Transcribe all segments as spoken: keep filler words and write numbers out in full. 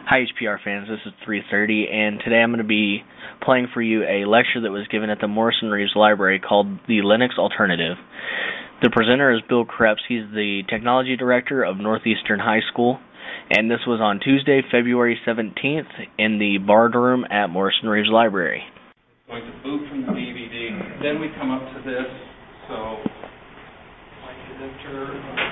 Hi H P R fans, this is three thirty, and today I'm going to be playing for you a lecture that was given at the Morrison Reeves Library called The Linux Alternative. The presenter is Bill Krebs. He's the Technology Director of Northeastern High School, and this was on Tuesday, February seventeenth in the Bard Room at Morrison Reeves Library. Going to boot from the D V D. Then we come up to this, so like editor.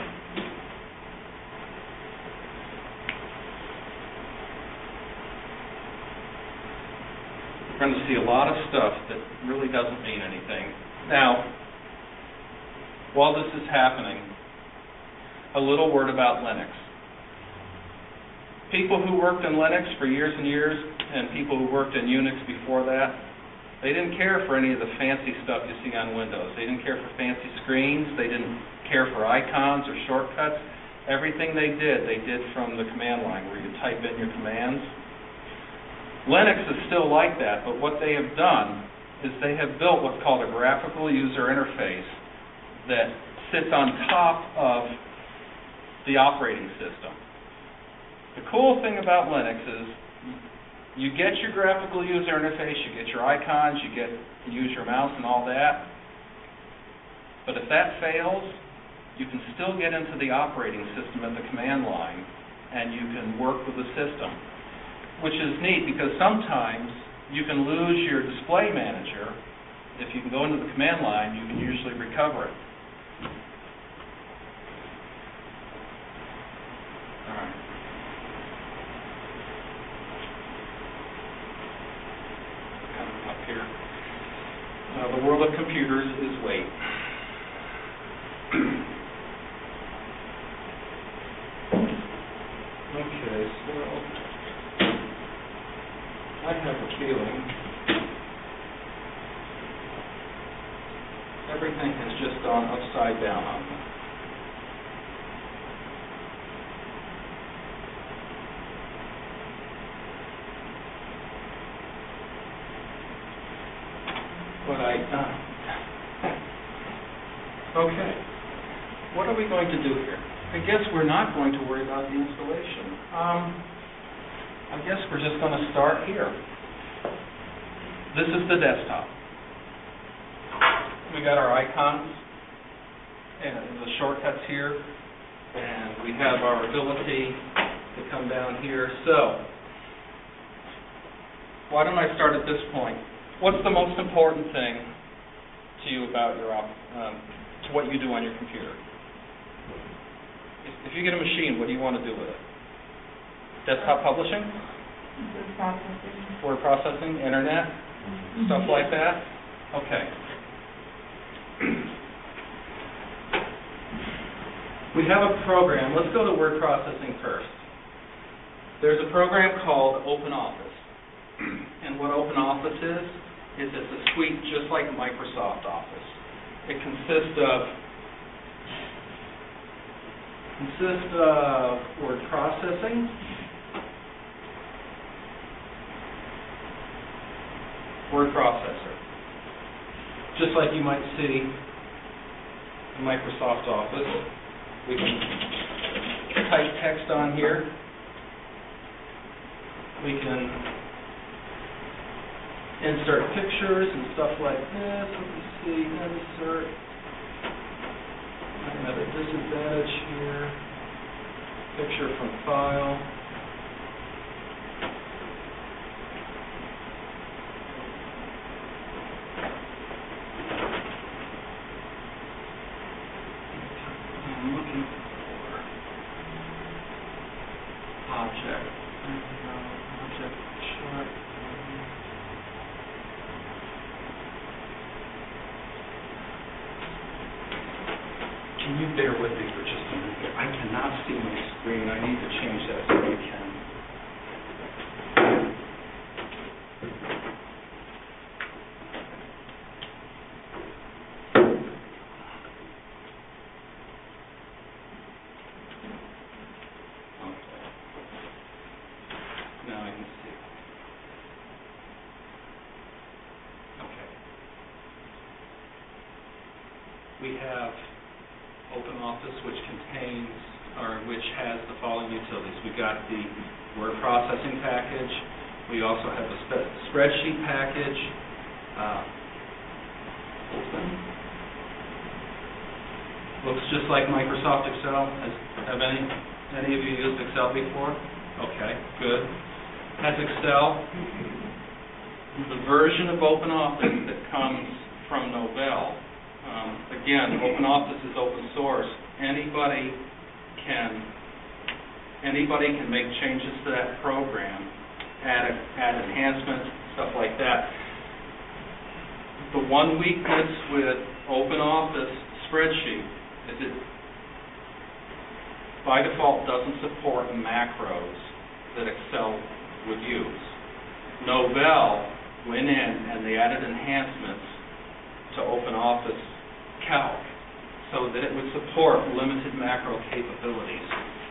We're going to see a lot of stuff that really doesn't mean anything. Now, while this is happening, a little word about Linux. People who worked in Linux for years and years, and people who worked in Unix before that, they didn't care for any of the fancy stuff you see on Windows. They didn't care for fancy screens. They didn't care for icons or shortcuts. Everything they did, they did from the command line, where you type in your commands. Linux is still like that, but what they have done is they have built what's called a graphical user interface that sits on top of the operating system. The cool thing about Linux is you get your graphical user interface, you get your icons, you get to use your mouse and all that, but if that fails, you can still get into the operating system at the command line and you can work with the system. Which is neat because sometimes you can lose your display manager. If you can go into the command line, you can usually recover it. All right. Come up here. Uh, the world of computers is wait. Okay, so I have a feeling everything has just gone upside down on me. What I uh, okay. What are we going to do here? I guess we're not going to worry about the installation. Um, I guess we're just going to start here. This is the desktop. We got our icons and the shortcuts here, and we have our ability to come down here. So, why don't I start at this point? What's the most important thing to you about your op um, to what you do on your computer? If, if you get a machine, what do you want to do with it? Desktop publishing? Word processing. Word processing, internet, mm-hmm. Stuff like that? Okay. We have a program. Let's go to word processing first. There's a program called OpenOffice. And what OpenOffice is, is it's a suite just like Microsoft Office. It consists of consists of word processing, word processor. Just like you might see in Microsoft Office, we can type text on here. We can insert pictures and stuff like this. Let me see, insert. I have a disadvantage here. Picture from file. I'm looking for object. Object chart. Can you bear with me for just a minute? I cannot see my screen. I need to change that so I can. Okay. Now I can see. Okay. We have OpenOffice, which contains or which has the following utilities. We got the word processing package. We also have the spe spreadsheet package. Uh, open. Looks just like Microsoft Excel. Has, have any any of you used Excel before? Okay, good. Has Excel. The version of OpenOffice that comes from Novell. Um, again, OpenOffice is open source. Anybody can anybody can make changes to that program, add add enhancements, stuff like that. The one weakness with OpenOffice spreadsheet is it by default doesn't support macros that Excel would use. Novell went in and they added enhancements to OpenOffice Calc so that it would support limited macro capabilities.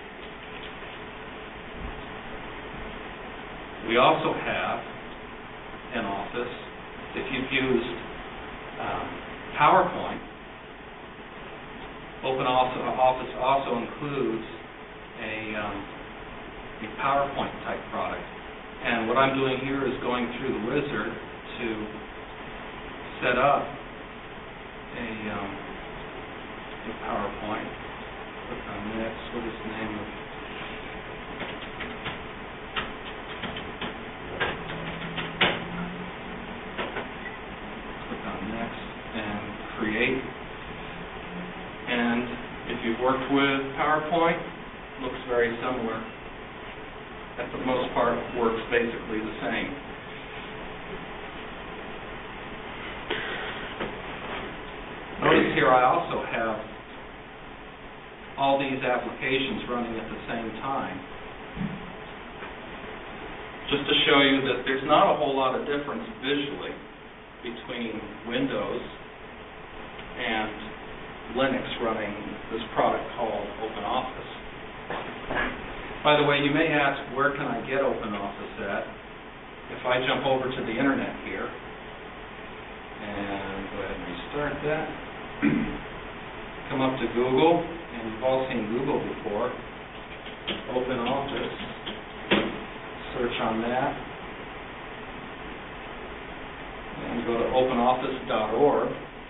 We also have in Office, if you've used um, PowerPoint, OpenOffice also includes a, um, a PowerPoint type product. And what I'm doing here is going through the wizard to set up a, um, a PowerPoint. Click on next. What is the name of Click on next and create. And if you've worked with PowerPoint, it looks very similar. That for the most part works basically the same. Notice here I also have all these applications running at the same time. Just to show you that there's not a whole lot of difference visually between Windows and Linux running this product called OpenOffice. By the way, you may ask, where can I get OpenOffice at? If I jump over to the internet here, and go ahead and restart that, come up to Google, and you've all seen Google before, OpenOffice, search on that, and go to open office dot org.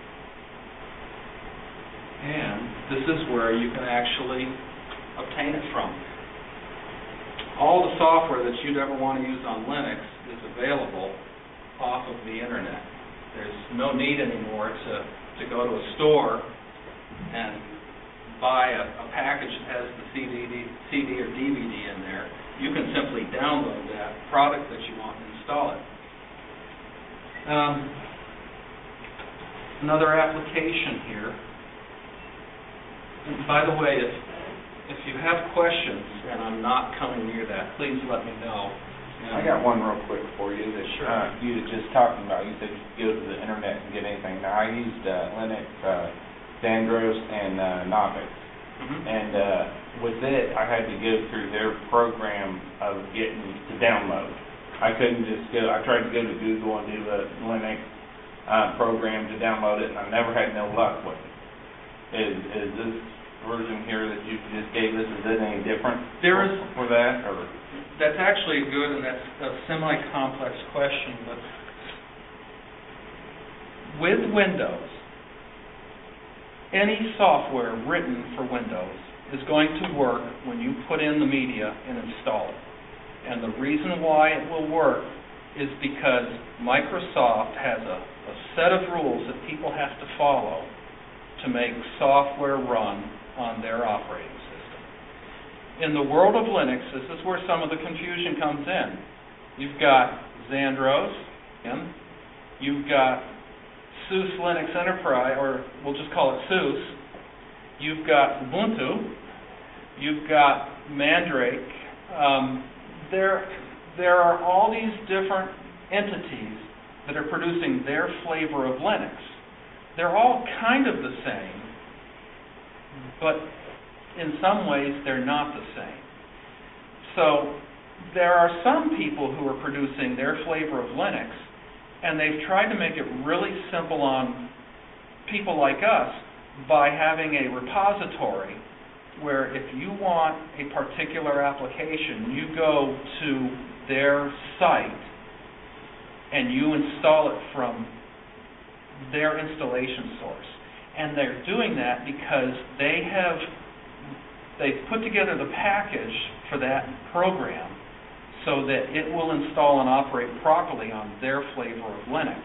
And this is where you can actually obtain it from. All the software that you'd ever want to use on Linux is available off of the internet. There's no need anymore to, to go to a store and buy a, a package that has the C D, C D or D V D in there. You can simply download that product that you want and install it. Um, another application here. And by the way, if, if you have questions and I'm not coming near that, please let me know. And I got one real quick for you that Sure. uh, you were just talking about. You said you could go to the internet and get anything. Now, I used uh, Linux, uh, Xandros, and uh, Novix. Mm-hmm. And uh, with it, I had to go through their program of getting to download. I couldn't just go. I tried to go to Google and do the Linux uh, program to download it, and I never had no luck with it. Is, is this version here that you just gave us, is it any different There is, for that? Or that's actually good, and that's a semi-complex question, but with Windows, any software written for Windows is going to work when you put in the media and install it. And the reason why it will work is because Microsoft has a, a set of rules that people have to follow to make software run on their operating system. In the world of Linux, this is where some of the confusion comes in. You've got Xandros, and you've got SUSE Linux Enterprise, or we'll just call it SUSE. You've got Ubuntu. You've got Mandrake. Um, there, there are all these different entities that are producing their flavor of Linux. They're all kind of the same, but in some ways they're not the same. So there are some people who are producing their flavor of Linux, and they've tried to make it really simple on people like us by having a repository where if you want a particular application, you go to their site and you install it from their installation source. And they're doing that because they have they've put together the package for that program so that it will install and operate properly on their flavor of Linux.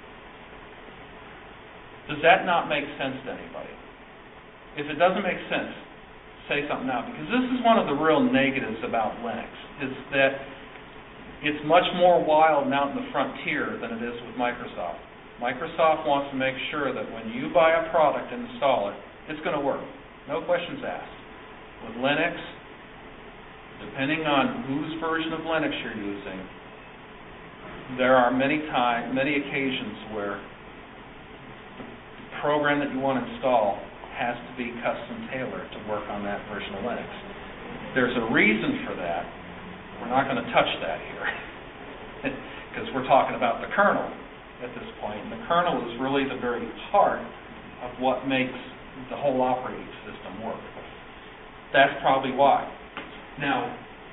Does that not make sense to anybody? If it doesn't make sense, say something now, because this is one of the real negatives about Linux, is that it's much more wild and out in the frontier than it is with Microsoft. Microsoft wants to make sure that when you buy a product and install it, it's going to work. No questions asked. With Linux, depending on whose version of Linux you're using, there are many time, many occasions where the program that you want to install has to be custom tailored to work on that version of Linux. There's a reason for that. We're not going to touch that here because we're talking about the kernel at this point. And the kernel is really the very heart of what makes the whole operating system work. That's probably why. Now,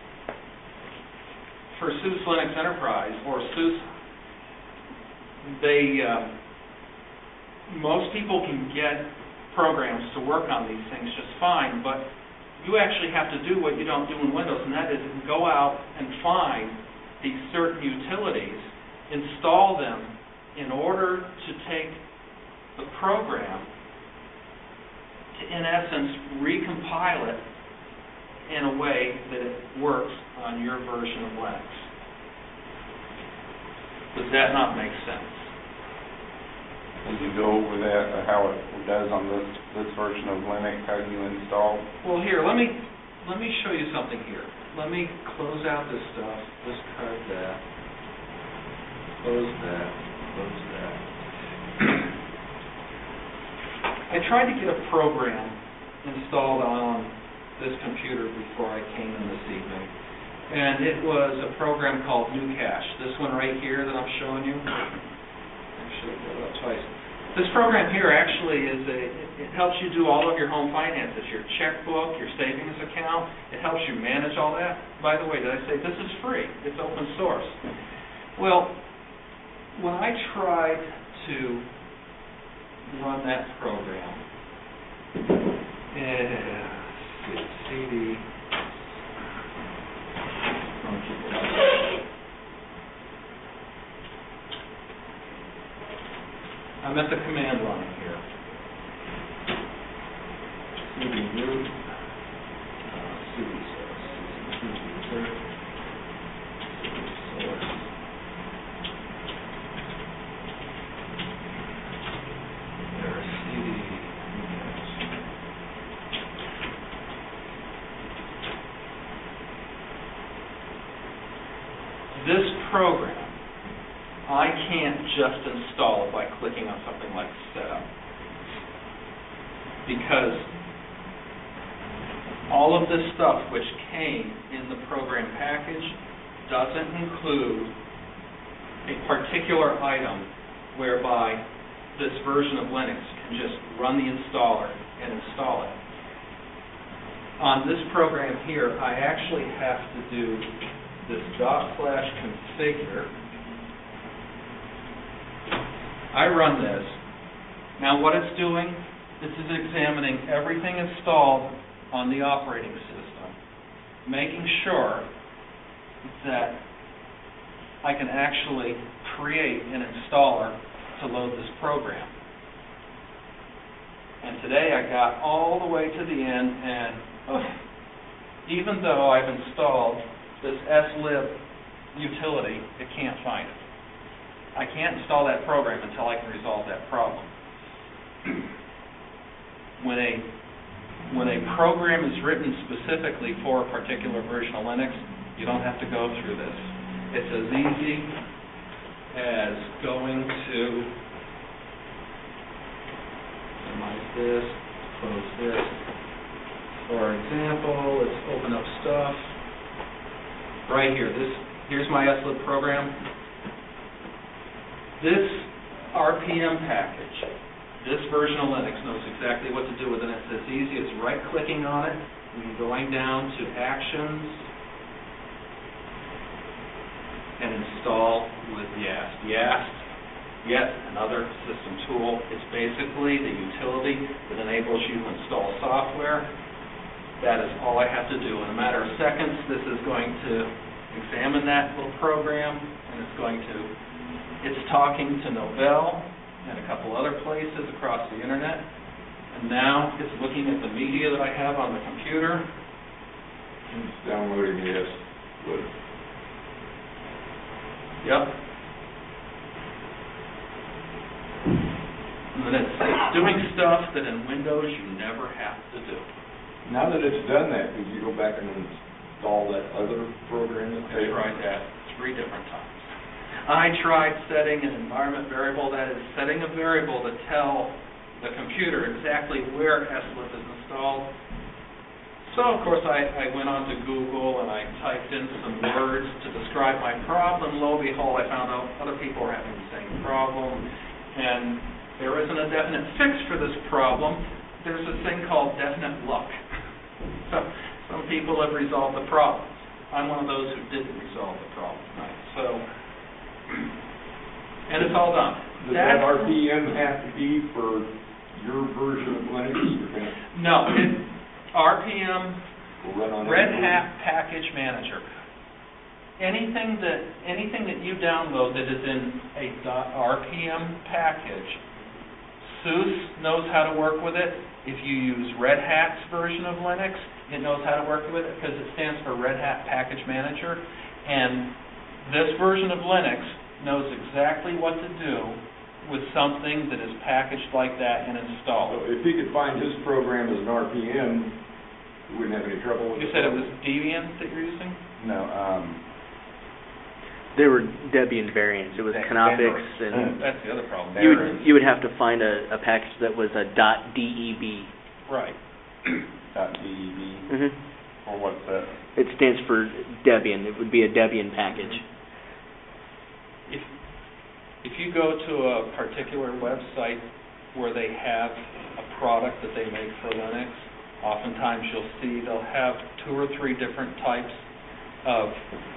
for SUSE Linux Enterprise, or SUSE, they, uh, most people can get programs to work on these things just fine, but you actually have to do what you don't do in Windows, and that is go out and find these certain utilities, install them in order to take the program to, in essence, recompile it in a way that it works on your version of Linux. Does that not make sense? Did you go over that, uh, how it does on this this version of Linux, how you install? Well, here, let me let me show you something here. Let me close out this stuff, discard that, close that, close that. I tried to get a program installed on this computer before I came in this evening, and it was a program called NuCache. This one right here that I'm showing you. Actually, go up twice. This program here actually is a, it helps you do all of your home finances, your checkbook, your savings account. It helps you manage all that. By the way, did I say this is free? It's open source. Well, when I tried to run that program, yeah, C D, I'm at the command line here. C D root, uh, C D source, C D user, C D source. There's C D image. This program, I can't just install it by clicking on something like Setup, because all of this stuff which came in the program package doesn't include a particular item whereby this version of Linux can just run the installer and install it. On this program here, I actually have to do this dot slash configure. I run this. Now what it's doing, this is examining everything installed on the operating system, making sure that I can actually create an installer to load this program. And today I got all the way to the end, and oh, even though I've installed this slib utility, it can't find it. I can't install that program until I can resolve that problem. When a when a program is written specifically for a particular version of Linux, you don't have to go through this. It's as easy as going to minimize this, close this. For example, let's open up stuff. Right here, this here's my slib program. This R P M package This version of Linux knows exactly what to do with it. It's as easy as right-clicking on it and going down to Actions and Install with YAST. YAST, yet another system tool. It's basically the utility that enables you to install software. That is all I have to do. In a matter of seconds, this is going to examine that little program, and it's going to, it's talking to Novell and a couple other places across the internet, and now it's looking at the media that I have on the computer. It's downloading, yes. Good. Yep. And then it's, it's doing stuff that in Windows you never have to do. Now that it's done that, did you go back and install that other program? That I tried that three different times. I tried setting an environment variable, that is setting a variable to tell the computer exactly where S L I F is installed. So, of course, I, I went on to Google and I typed in some words to describe my problem. Lo and behold, I found out other people were having the same problem. And there isn't a definite fix for this problem. There's this thing called definite luck. So, some people have resolved the problem. I'm one of those who didn't resolve the problem tonight. So, and it's all done. Does That's, that R P M have to be for your version of Linux? Or can it no, it, R P M, run on Red any Hat Package Manager. Anything that anything that you download that is in a .rpm package, SUSE knows how to work with it. If you use Red Hat's version of Linux, it knows how to work with it because it stands for Red Hat Package Manager. And this version of Linux knows exactly what to do with something that is packaged like that and installed. So if he could find his program as an R P M, he wouldn't have any trouble with You it. said it was Debian that you're using? No, um, They were Debian variants. It was That- Canopix, that- and That's the other problem. you would you would have to find a, a package that was a .deb. Right. dot D E B, Mm-hmm. or what's that? It stands for Debian. It would be a Debian package. If if you go to a particular website where they have a product that they make for Linux, oftentimes you'll see they'll have two or three different types of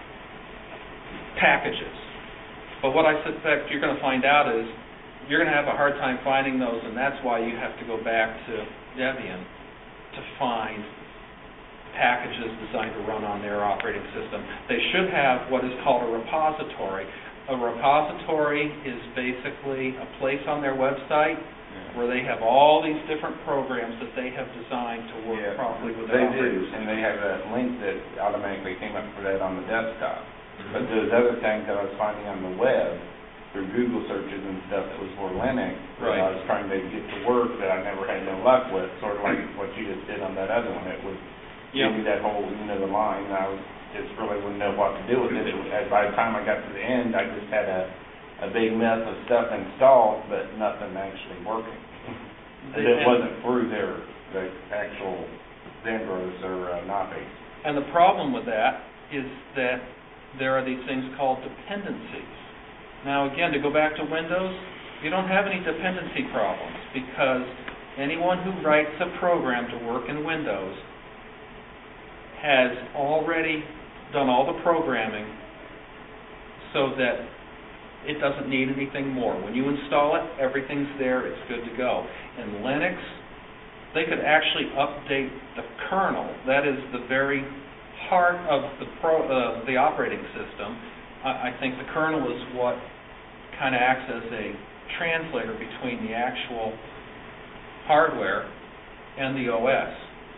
packages. But what I suspect you're going to find out is you're going to have a hard time finding those, and that's why you have to go back to Debian to find packages designed to run on their operating system. They should have what is called a repository. A repository is basically a place on their website Yeah. where they have all these different programs that they have designed to work Yeah, properly with they their do, operating and they have that link that automatically came up for that on the desktop. But those other things that I was finding on the web, through Google searches and stuff that was for Linux, that Right. I was trying to get to work that I never had no luck with, sort of like what you just did on that other one. It would Yep. give me that whole, you know, the line, and I was, just really wouldn't know what to do with it. It was, and by the time I got to the end, I just had a, a big mess of stuff installed, but nothing actually working. And it wasn't through their, the actual Zendros or uh, Navi. And the problem with that is that there are these things called dependencies. Now, again, to go back to Windows, you don't have any dependency problems because anyone who writes a program to work in Windows has already done all the programming so that it doesn't need anything more. When you install it, everything's there, it's good to go. In Linux, they could actually update the kernel. That is the very heart of the pro, uh, the operating system. I, I think the kernel is what kind of acts as a translator between the actual hardware and the O S.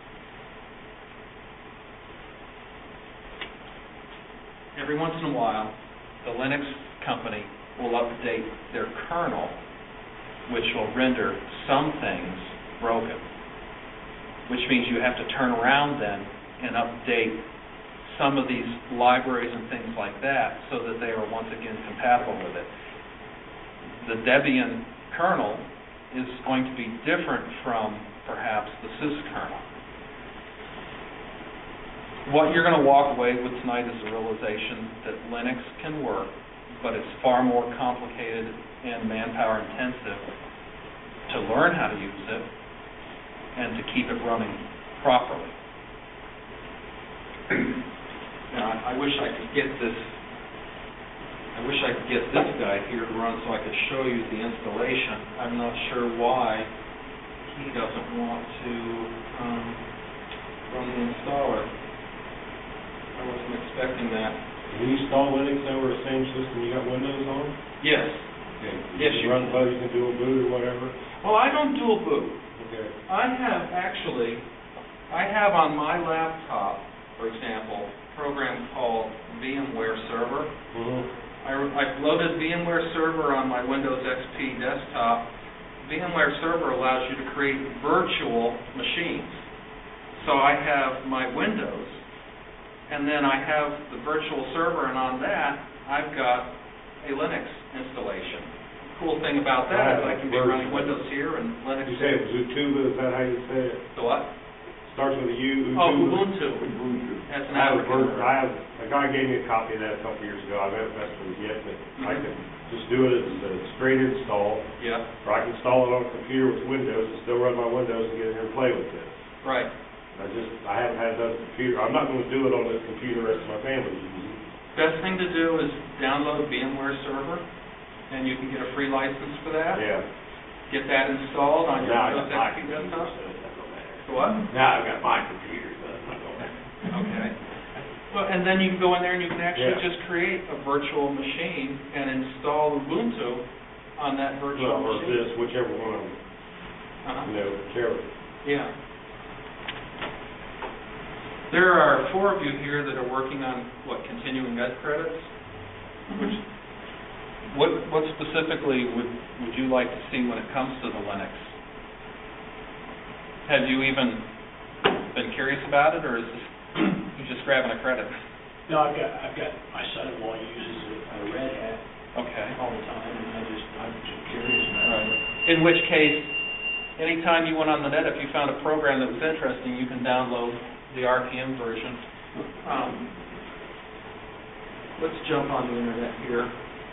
Every once in a while, the Linux company will update their kernel, which will render some things broken, which means you have to turn around then and update some of these libraries and things like that so that they are once again compatible with it. The Debian kernel is going to be different from perhaps the SUSE kernel. What you're going to walk away with tonight is a realization that Linux can work, but it's far more complicated and manpower intensive to learn how to use it and to keep it running properly. Now, I wish I could get this, I wish I could get this guy here to run so I could show you the installation. I'm not sure why he doesn't want to um, run the installer. I wasn't expecting that. When you install Linux over the same system you got Windows on? Yes. Okay. Yes, You you run both, you can dual boot or whatever? Well, I don't dual boot. Okay. I have actually, I have on my laptop, for example, a program called VMware Server. Mm-hmm. I, I've loaded VMware Server on my Windows X P desktop. VMware Server allows you to create virtual machines. So I have my Windows, and then I have the virtual server, and on that, I've got a Linux installation. Cool thing about that is I can be running Windows here and Linux. You say it was Utuba, is that how you say it? The what? Starts with a U, Utuba? Oh, Ubuntu. Ubuntu. That's an I have, a African version- word. I have, a guy gave me a copy of that a couple years ago. I haven't messed with it yet, but I can just do it as a straight install. Yeah, Or I can install it on a computer with Windows and still run my Windows and get in here and play with it. right. I just, I haven't had another computer. I'm not going to do it on this computer the rest of my family uses. Best thing to do is download VMware Server, and you can get a free license for that. Yeah. Get that installed on your Now I Windows got my X P computer, desktop. so it's not going to matter. What? Now I've got my computer, so it's not going to matter. Okay. Well, and then you can go in there and you can actually Yeah. just create a virtual machine and install Ubuntu on that virtual Well, or machine. this, whichever one of them, Uh-huh. you know, whichever. Yeah. There are four of you here that are working on, what, continuing ed credits? Which, what, what specifically would, would you like to see when it comes to the Linux? Have you even been curious about it, or is this, you just grabbing a credit? No, I've got, I've got, my son-in-law uses a Red Hat Okay. all the time, and I just, I'm just curious about Right. it. In which case, anytime you went on the net, if you found a program that was interesting, you can download the R P M version. Um, let's jump on the internet here.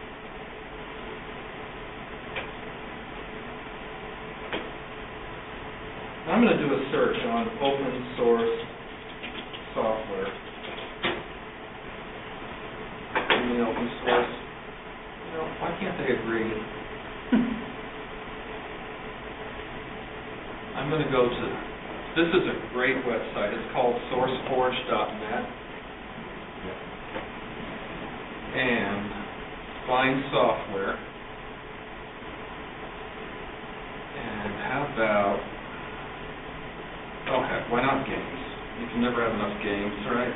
I'm going to do a search on open source software. I mean, open source. You know, why can't they agree? I'm going to go to, this is a great website. It's called sourceforge dot net. And find software. And how about, okay, why not games? You can never have enough games, right?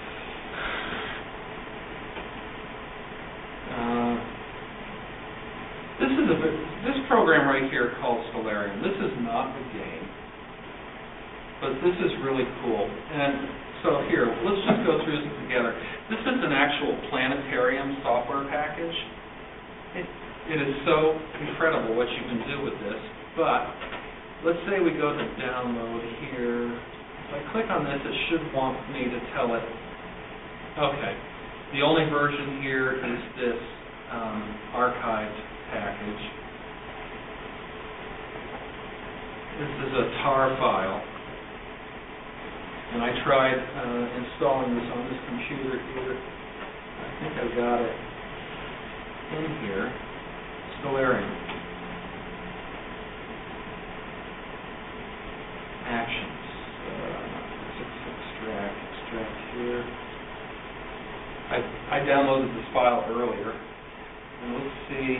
Uh, this is a bit- this program right here called Stellarium. This is not a game, but this is really cool. And so here, let's just go through this together. This is an actual planetarium software package. It, it is so incredible what you can do with this. But let's say we go to download here. If I click on this, it should want me to tell it, okay, the only version here is this um, archived package. This is a tar file. And I tried uh, installing this on this computer here. I think I got it in here. Stellarium. Actions. Uh, extract, extract here. I, I downloaded this file earlier. And let's see.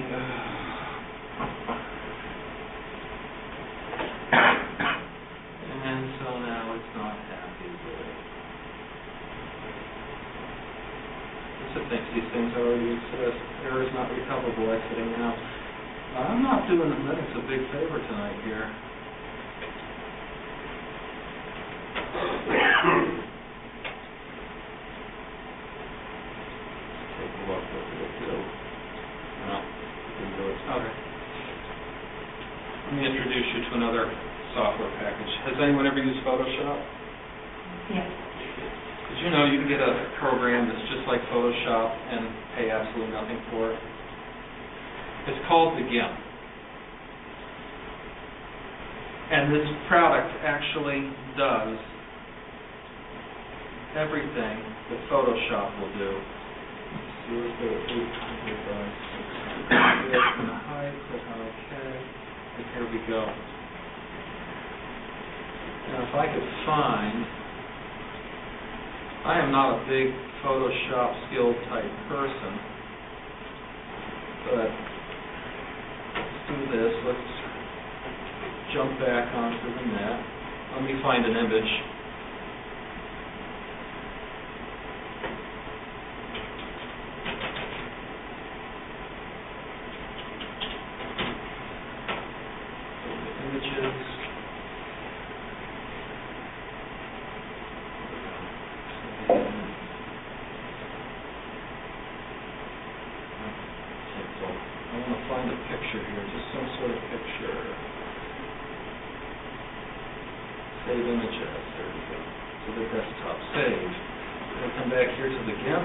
And so now it's not happy with it. It thinks these things already exist. Error is not recoverable, exiting now. I'm not doing Linux a big favor tonight here. Take a look. What did it do? No, it didn't do it. Okay. Let me introduce you to another software package. Has anyone ever used Photoshop? Yes. Did you know you can get a program that's just like Photoshop and pay absolutely nothing for it? It's called the GIMP. And this product actually does everything that Photoshop will do. Let's see what the it does. Click on the height, click on OK, and here we go. Now if I could find, I am not a big Photoshop skilled type person, but let's do this. Let's jump back onto the net. Let me find an image. Images. I want to find a picture here, just some sort of picture. Save images, there we go. To the desktop, save. I'll come back here to the GIMP.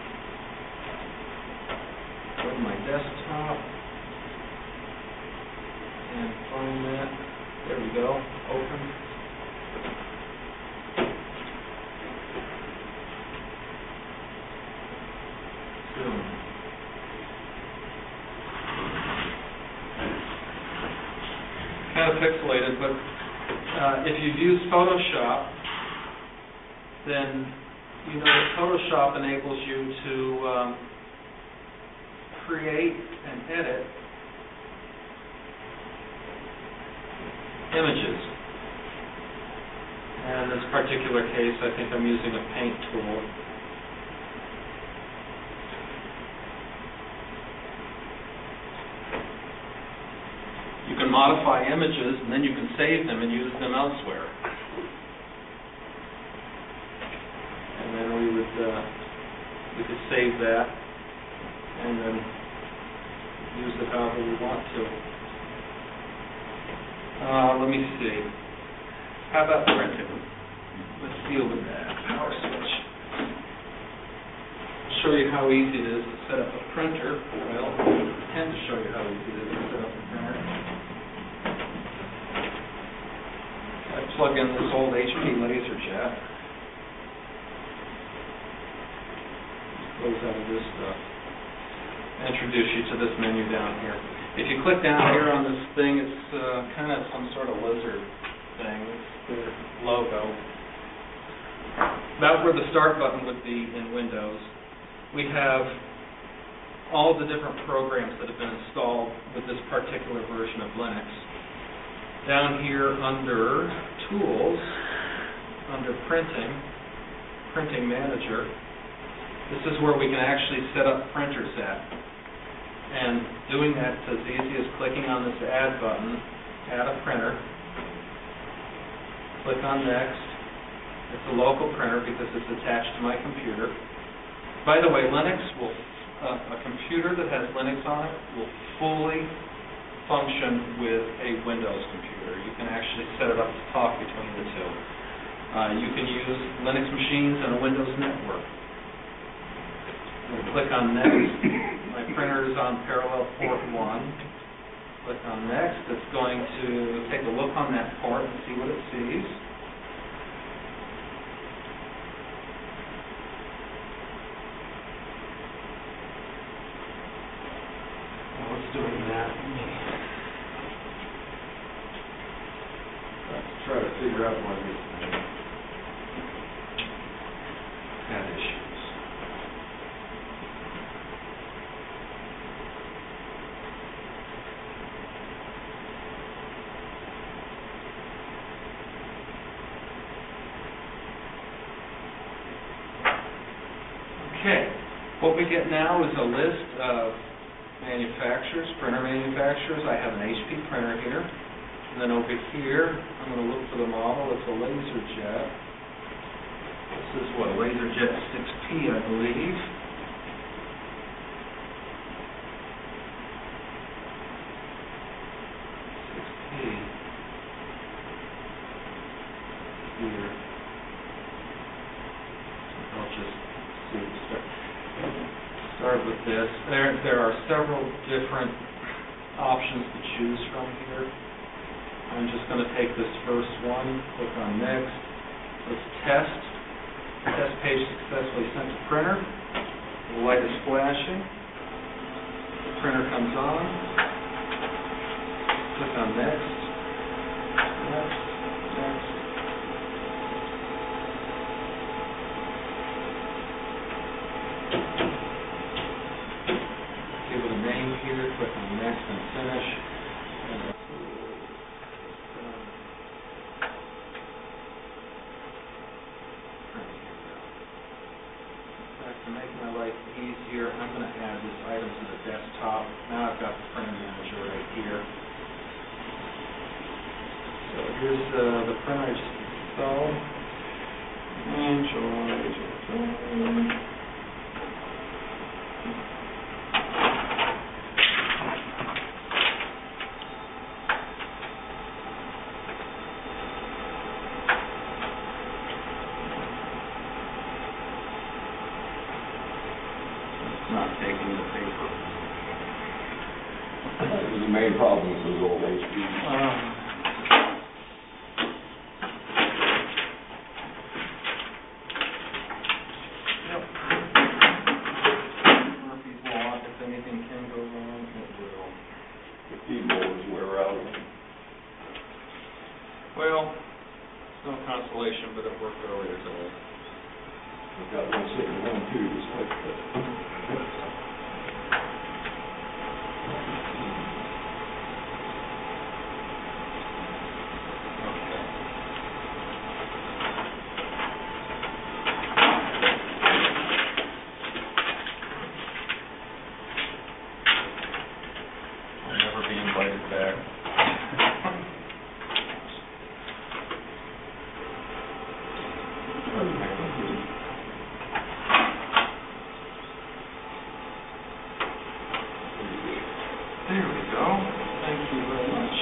Go to my desktop. And find that. There we go. Open. Zoom. Kind of pixelated, but uh, if you've used Photoshop, then you know that Photoshop enables you to um, create and edit images. And in this particular case, I think I'm using a paint tool. You can modify images, and then you can save them and use them elsewhere. And then we would uh, we could save that and then use it however we want to. Uh, let me see. How about printing? Let's deal with that. Power switch. I'll show you how easy it is to set up a printer. Well, I tend to show you how easy it is to set up a printer. I plug in this old H P LaserJet. Close out of this stuff. Introduce you to this menu down here. If you click down here on this thing, it's uh, kind of some sort of lizard thing. It's their logo. About where the start button would be in Windows, we have all the different programs that have been installed with this particular version of Linux. Down here under Tools, under Printing, Printing Manager, this is where we can actually set up printers at. And doing that is as easy as clicking on this Add button, add a printer, click on Next. It's a local printer because it's attached to my computer. By the way, Linux will, uh, a computer that has Linux on it will fully function with a Windows computer. You can actually set it up to talk between the two. Uh, you can use Linux machines and a Windows network. We'll click on Next. My printer is on parallel port one. Click on Next. It's going to take a look on that port and see what it sees. While it's doing that, let's try to figure out why this thing had issues. Okay, what we get now is a list of manufacturers, printer manufacturers. I have an H P printer here. And then over here, I'm going to look for the model. It's a LaserJet. This is what, a LaserJet six P, I believe. six P. Here. I'll just Start, start with this. There, there are several different options to choose from here. I'm just going to take this first one, click on next. Let's test. Test page successfully sent to printer. The light is flashing. The printer comes on. Click on next. Next. Next. Give it a name here. Click on next and finish. And to make my life easier, I'm going to add this item to the desktop. Now I've got the printer manager right here. So here's uh, the printer I just installed. Android. Not taking the paper. That was the main problem with those old H P. Um, yep. Murphy's Law, if anything can go wrong, it will. The keyboards wear out. Well, it's no consolation, but it worked earlier today. I've got one sitting at home too, just like that. I'll never be invited back. There we go. Thank you very much.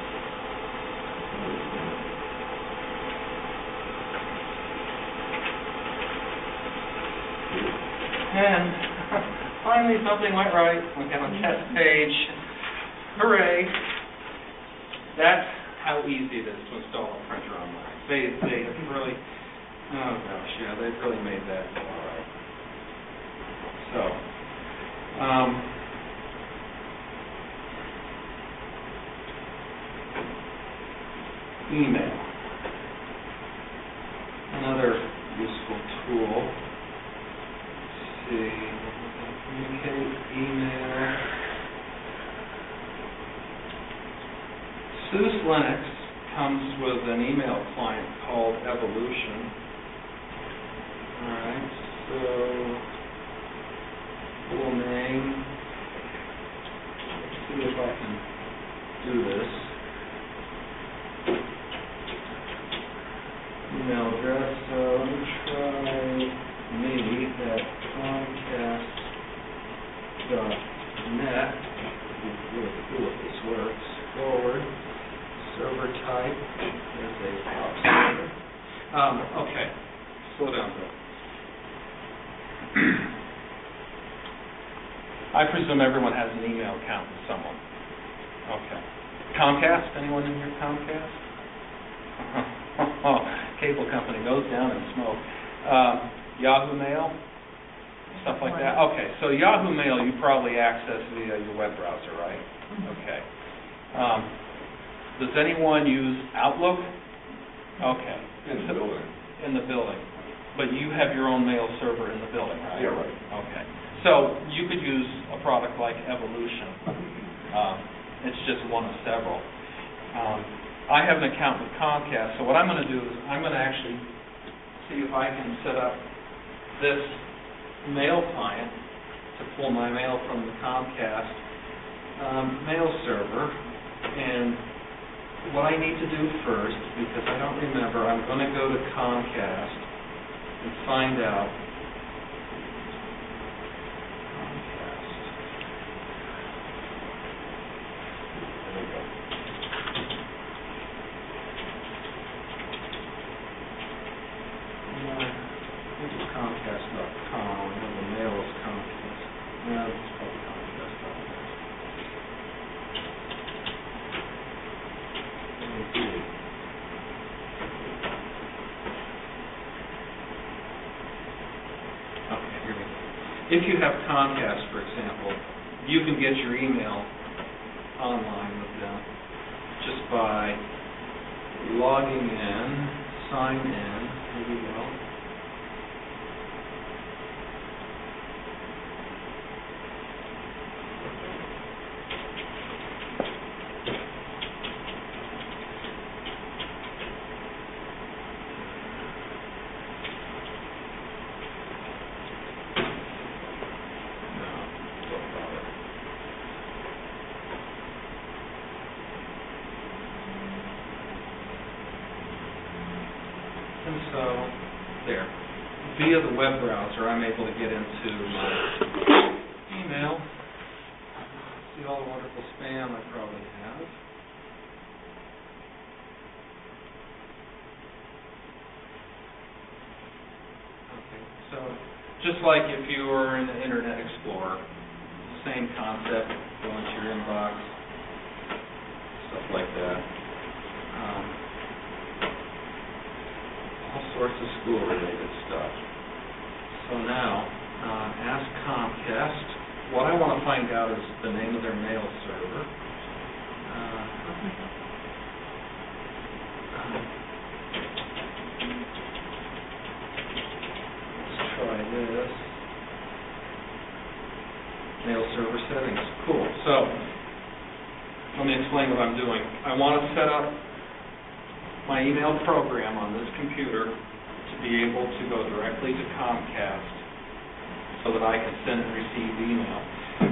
And finally something went right. We got a test page. Hooray. That's how easy it is to install a printer online. They, they really, oh gosh, yeah, they've really made that all right. So, um, email. Another useful tool. Let's see. Communicate, email. SUSE Linux comes with an email client called Evolution. Alright, so full name. Let's see if I can do this. Email address, so let me try me at Comcast dot net. Really cool if this works. Forward, server type, there's a pop server. Um, okay, slow down, bro. I presume everyone has an email account with someone. Okay. Comcast, anyone in here Comcast? Cable company goes down in smoke. Um, Yahoo Mail, stuff like that. Okay, so Yahoo Mail you probably access via your web browser, right? Okay. Um, does anyone use Outlook? Okay. In the building. In the building. But you have your own mail server in the building, right? Yeah, right. Okay. So you could use a product like Evolution. Um, it's just one of several. Um, I have an account with Comcast, so what I'm going to do is I'm going to actually see if I can set up this mail client to pull my mail from the Comcast um, mail server. And what I need to do first, because I don't remember, I'm going to go to Comcast and find out. Comcast. There we go. Uh, this is Comcast dot com. The mail is Comcast. No, it's probably Comcast dot net. if you have Comcast, for example, you can get your email online with them just by logging in, sign in, here we go. And so, there. Via the web browser, I'm able to get into my email, see all the wonderful spam I probably have. Okay, so just like if you were in the Internet Explorer, same concept, go into your inbox, stuff like that. Um, all sorts of school-related stuff. So now, uh, ask Comcast. What I want to find out is the name of their mail server. Uh, um, let's try this. Mail server settings. Cool. So, let me explain what I'm doing. I want to set up my email program on this computer to be able to go directly to Comcast so that I can send and receive email.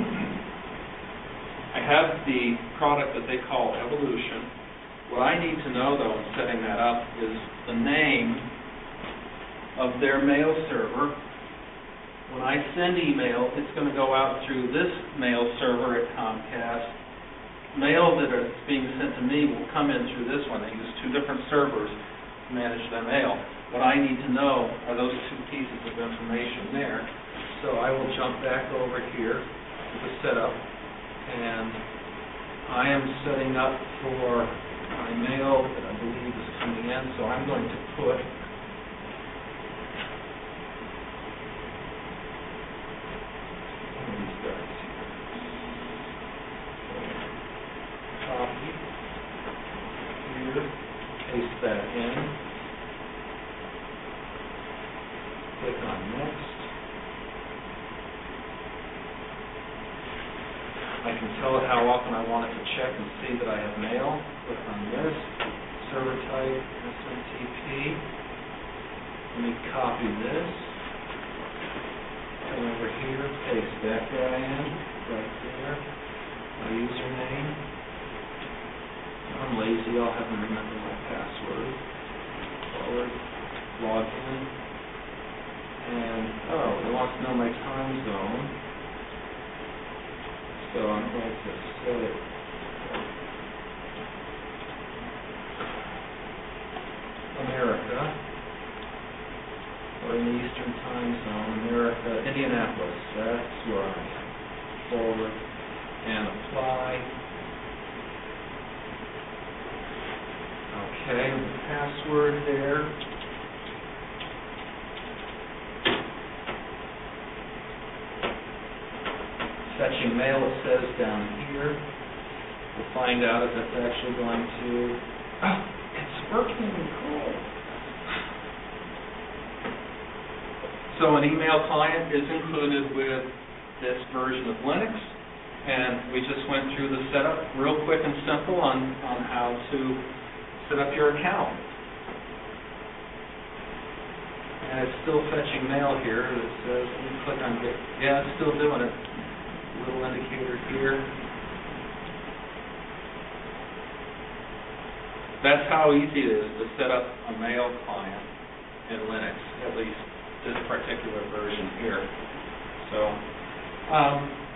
I have the product that they call Evolution. What I need to know, though, in setting that up is the name of their mail server. When I send email, it's going to go out through this mail server at Comcast. Mail that is being sent to me will come in through this one. They use two different servers to manage their mail. What I need to know are those two pieces of information there. So I will jump back over here to the setup, and I am setting up for my mail that I believe is coming in. So I'm going to put these guys here. Copy here, paste that in, click on next. I can tell it how often I want it to check and see that I have mail. Click on this, server type, S M T P. Let me copy this, come over here, paste that guy in, right there, my username. I'm lazy, I'll have to remember my password. Forward, log in, and, oh, it wants to know my time zone. So I'm going to set it America, or in the Eastern Time Zone, America, Indianapolis, that's where I am. Forward, and apply. Okay, the password there. Fetching mail, it says down here. We'll find out if it's actually going to... Oh, it's working, cool. So an email client is included with this version of Linux, and we just went through the setup real quick and simple on, on how to set up your account. And it's still fetching mail here. It says, let me click on get. Yeah, it's still doing it. Little indicator here. That's how easy it is to set up a mail client in Linux, at least this particular version here. So, um,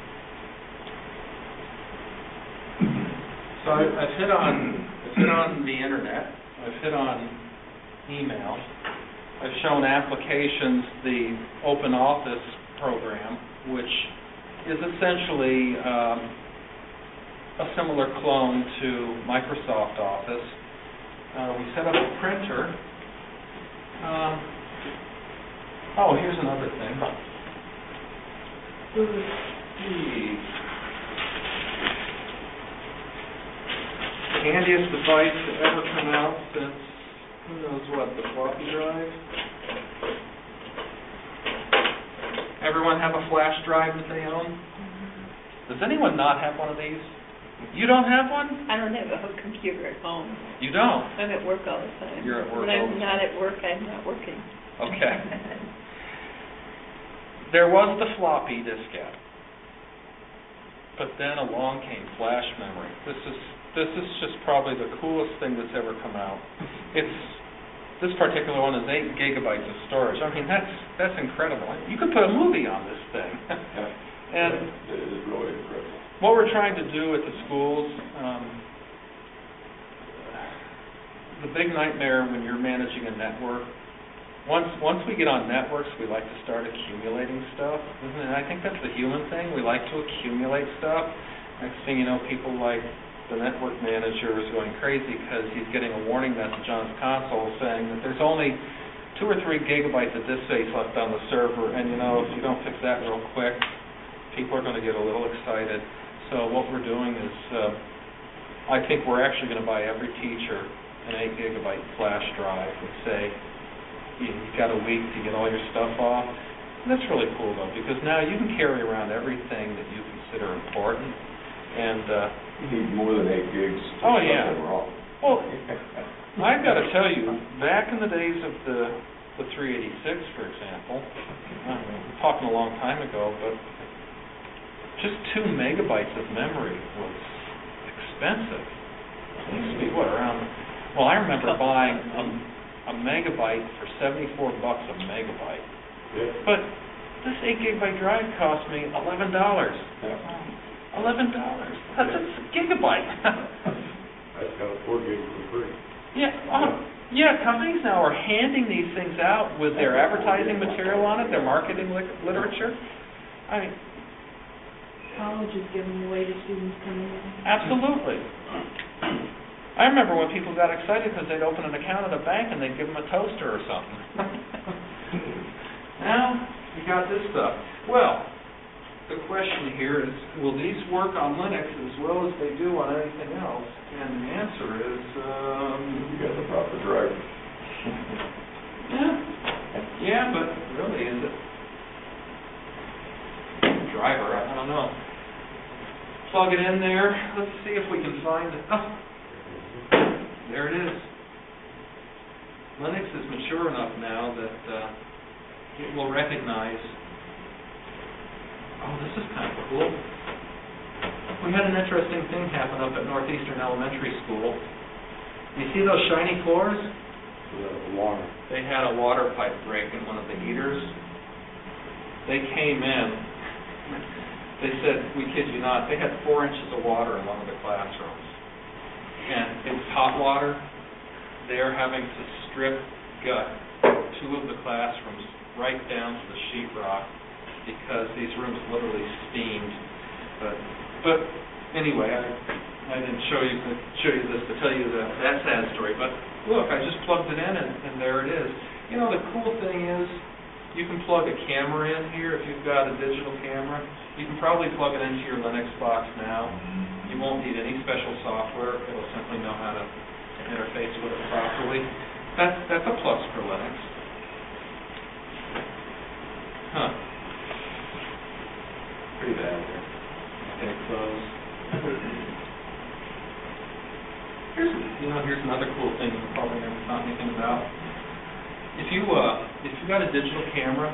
so I, I've hit on I've hit on the internet. I've hit on email. I've shown applications, the Open Office program, which is essentially um, a similar clone to Microsoft Office. Uh, we set up a printer. Um, oh, here's another thing. see. Handiest device to ever come out since, who knows what, the floppy drive? Everyone have a flash drive that they own? Does anyone not have one of these? You don't have one? I don't have a home computer at home. You don't? I'm at work all the time. You're at work When all I'm the not at work, I'm not working. Okay. There was the floppy diskette, but then along came flash memory. This is this is just probably the coolest thing that's ever come out. It's this particular one is eight gigabytes of storage. I mean, that's that's incredible. You could put a movie on this thing. And it is really incredible. What we're trying to do at the schools, um, the big nightmare when you're managing a network. Once once we get on networks, we like to start accumulating stuff, and I think that's the human thing. We like to accumulate stuff. Next thing you know, people like the network manager is going crazy because he's getting a warning message on his console saying that there's only two or three gigabytes of disk space left on the server, and you know, if you don't fix that real quick, people are going to get a little excited. So what we're doing is, uh, I think we're actually going to buy every teacher an eight gigabyte flash drive and say, you've got a week to get all your stuff off. And that's really cool, though, because now you can carry around everything that you consider important. And uh, you need more than eight gigs. Oh, yeah. Wrong. Well, I've got to tell you, back in the days of the the three eighty-six, for example, I mean, I'm talking a long time ago, but just two megabytes of memory was expensive. It used to be, what, around, well, I remember buying a, a megabyte for seventy-four bucks a megabyte. Yeah. But this eight gigabyte drive cost me eleven dollars. Yeah. eleven dollars. That's a gigabyte. That's got a four gig for free. Yeah, uh, yeah, companies now are handing these things out with their advertising material on it, their marketing li- literature. I mean, College is giving away to students coming in. absolutely. I remember when people got excited because they'd open an account at a bank and they'd give them a toaster or something. Now, you got this stuff. Well, the question here is, will these work on Linux as well as they do on anything else? And the answer is, um... You got the proper driver. Yeah, yeah, but really, is it? Driver, I don't know. Plug it in there. Let's see if we can find it. Oh, there it is. Linux is mature enough now that uh, it will recognize. Oh, this is kind of cool. We had an interesting thing happen up at Northeastern Elementary School. You see those shiny floors? The water. They had a water pipe break in one of the heaters. They came in. They said, we kid you not, they had four inches of water in one of the classrooms. And it was hot water. They're having to strip gut two of the classrooms right down to the sheetrock because these rooms literally steamed. But but anyway, I I didn't show you show you this to tell you the, that sad story. But look, I just plugged it in and, and there it is. You know, the cool thing is you can plug a camera in here if you've got a digital camera. You can probably plug it into your Linux box now. You won't need any special software. It'll simply know how to interface with it properly. That's that's a plus for Linux. Huh. Pretty bad there. Okay, close. Here's you know here's another cool thing you probably never thought anything about. If you uh if you got a digital camera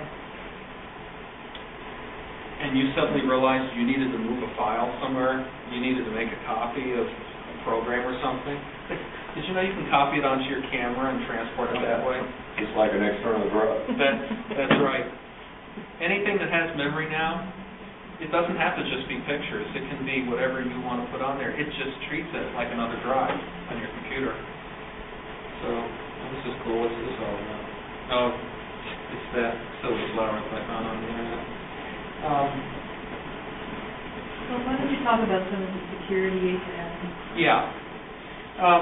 and you suddenly realized you needed to move a file somewhere, you needed to make a copy of a program or something, did you know you can copy it onto your camera and transport it that way? Just like an external drive. That's, that's right. Anything that has memory now, it doesn't have to just be pictures. It can be whatever you want to put on there. It just treats it like another drive on your computer. So, oh, this is cool. What's this all about? Oh, it's that silver flower that I found on the internet. Um, Well, why don't you talk about some of the security and... Yeah. Um,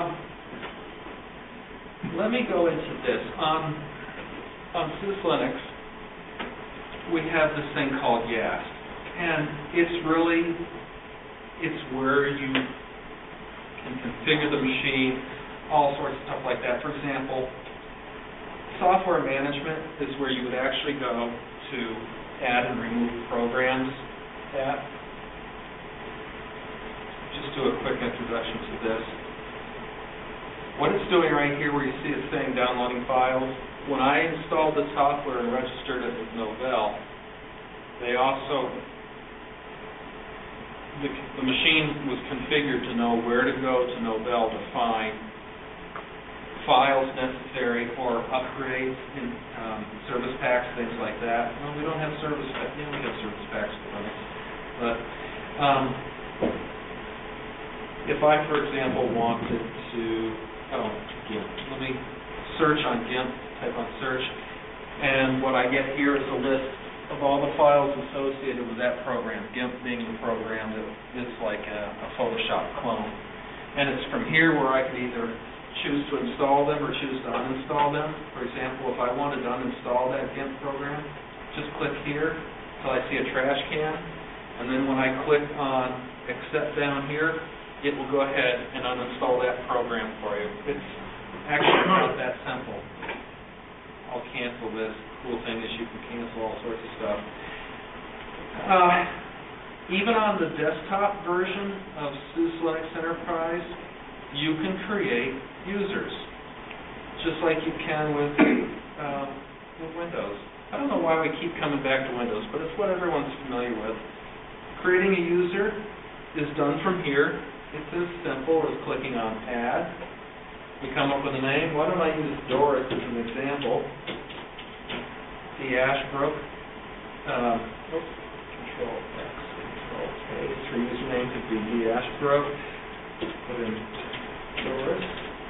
let me go into this. On, on SysLinux, we have this thing called YAST. And it's really, it's where you can configure the machine, all sorts of stuff like that. For example, software management is where you would actually go to add and remove programs at. Just do a quick introduction to this. What it's doing right here, where you see it saying downloading files, when I installed the software and registered it with Novell, they also, the, the machine was configured to know where to go to Novell to find files necessary for upgrades in um, service packs, things like that. Well, we don't have service packs. Yeah, we have service packs for Linux. But um, if I, for example, wanted to, oh, GIMP. Let me search on GIMP, type on search, and what I get here is a list of all the files associated with that program, GIMP being the program that is like a, a Photoshop clone. And it's from here where I can either choose to install them or choose to uninstall them. For example, if I wanted to uninstall that GIMP program, just click here until I see a trash can, and then when I click on accept down here, it will go ahead and uninstall that program for you. It's actually not that simple. I'll cancel this. Cool thing is you can cancel all sorts of stuff. Uh, even on the desktop version of SUSE Linux Enterprise, you can create users, just like you can with, uh, with Windows. I don't know why we keep coming back to Windows, but it's what everyone's familiar with. Creating a user is done from here. It's as simple as clicking on Add. We come up with a name. Why don't I use Doris as an example? D. Ashbrook. Um, oops, Control X, Control space. Her username could be D. Ashbrook. Put in Doris.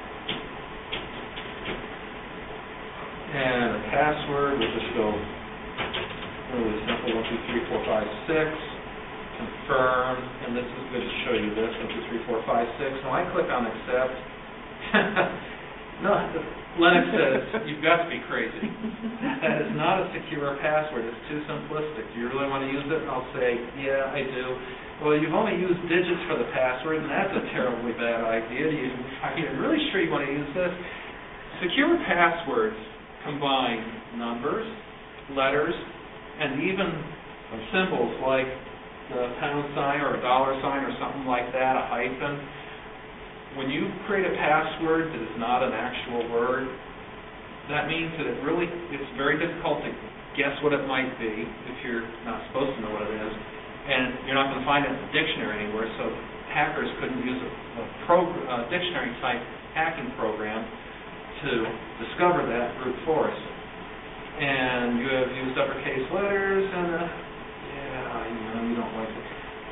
And a password, we'll just go really simple, one, two, three, four, five, six. Confirm, and this is good to show you this, one, two, three, four, five, six. When I click on accept, no, Linux says, you've got to be crazy. That is not a secure password. It's too simplistic. Do you really want to use it? I'll say, yeah, I do. Well, you've only used digits for the password, and that's a terribly bad idea. Do you, are you really sure you want to use this? Secure passwords combine numbers, letters, and even symbols like the pound sign or a dollar sign or something like that, a hyphen. When you create a password that is not an actual word, that means that it really, it's very difficult to guess what it might be if you're not supposed to know what it is, and you're not going to find it in the dictionary anywhere, so hackers couldn't use a, a pro, uh, dictionary-type hacking program to discover that brute force. And you have used uppercase letters, and uh, yeah, you know, you don't like it.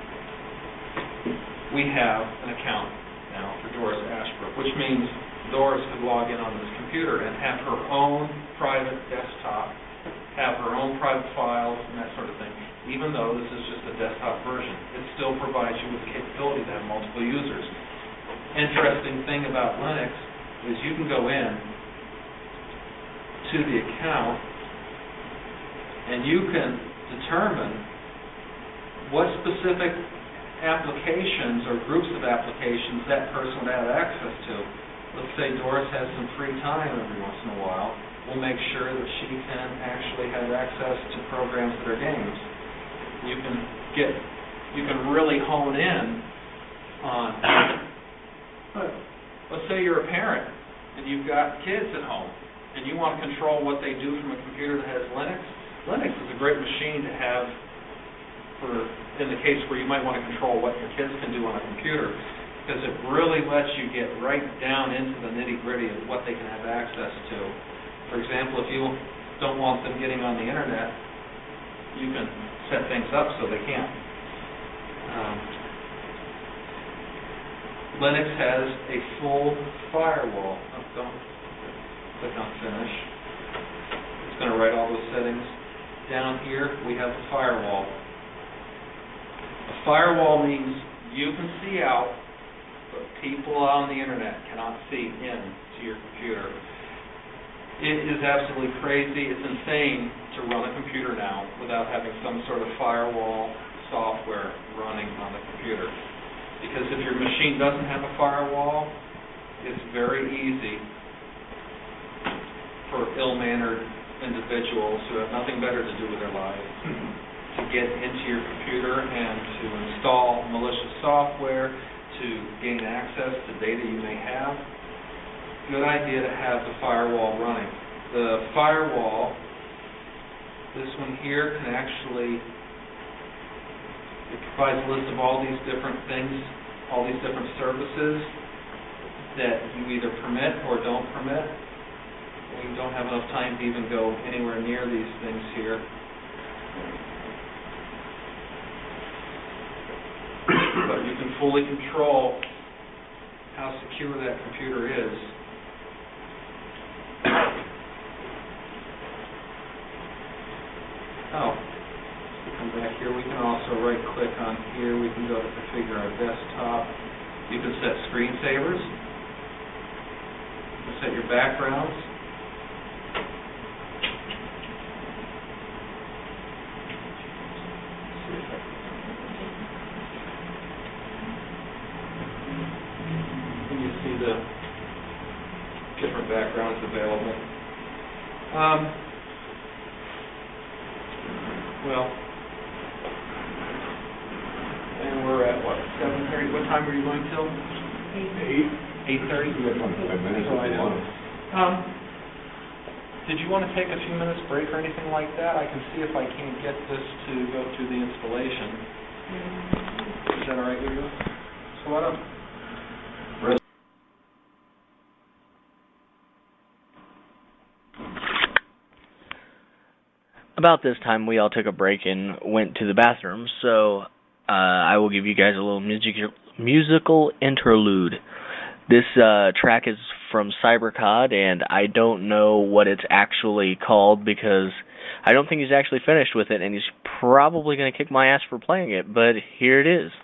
We have an account now for Doris Ashbrook, which means Doris could log in on this computer and have her own private desktop, have her own private files, and that sort of thing. Even though this is just a desktop version, it still provides you with the capability to have multiple users. Interesting thing about Linux is you can go in to the account and you can determine what specific applications or groups of applications that person would have access to. Let's say Doris has some free time every once in a while. We'll make sure that she can actually have access to programs that are games. You can get, you can really hone in on, let's say you're a parent and you've got kids at home and you want to control what they do from a computer that has Linux. Linux is a great machine to have for in the case where you might want to control what your kids can do on a computer, because it really lets you get right down into the nitty-gritty of what they can have access to. For example, if you don't want them getting on the internet, you can set things up so they can't. Um, Linux has a full firewall. Oh, don't click on finish. It's going to write all those settings. Down here, we have a firewall. A firewall means you can see out, but people on the internet cannot see into your computer. It is absolutely crazy. It's insane to run a computer now without having some sort of firewall, software running on the computer. Because if your machine doesn't have a firewall, it's very easy for ill-mannered individuals who have nothing better to do with their lives to get into your computer and to install malicious software, to gain access to data you may have. Good idea to have the firewall running. The firewall, this one here, can actually, it provides a list of all these different things, all these different services that you either permit or don't permit. We don't have enough time to even go anywhere near these things here. But you can fully control how secure that computer is. Oh, we come back here. We can also right-click on here. We can go to configure our desktop. You can set screensavers. You can set your backgrounds. The different backgrounds available. Um, well, and we're at what, seven thirty? What time are you going till? Eight. Eight thirty. You have five minutes So if I you know. want. Um, did you want to take a few minutes break or anything like that? I can see if I can't get this to go through the installation. Is that all right with you? So why don't About this time, we all took a break and went to the bathroom, so uh, I will give you guys a little music musical interlude. This uh, track is from CyberCod, and I don't know what it's actually called because I don't think he's actually finished with it, and he's probably going to kick my ass for playing it, but here it is.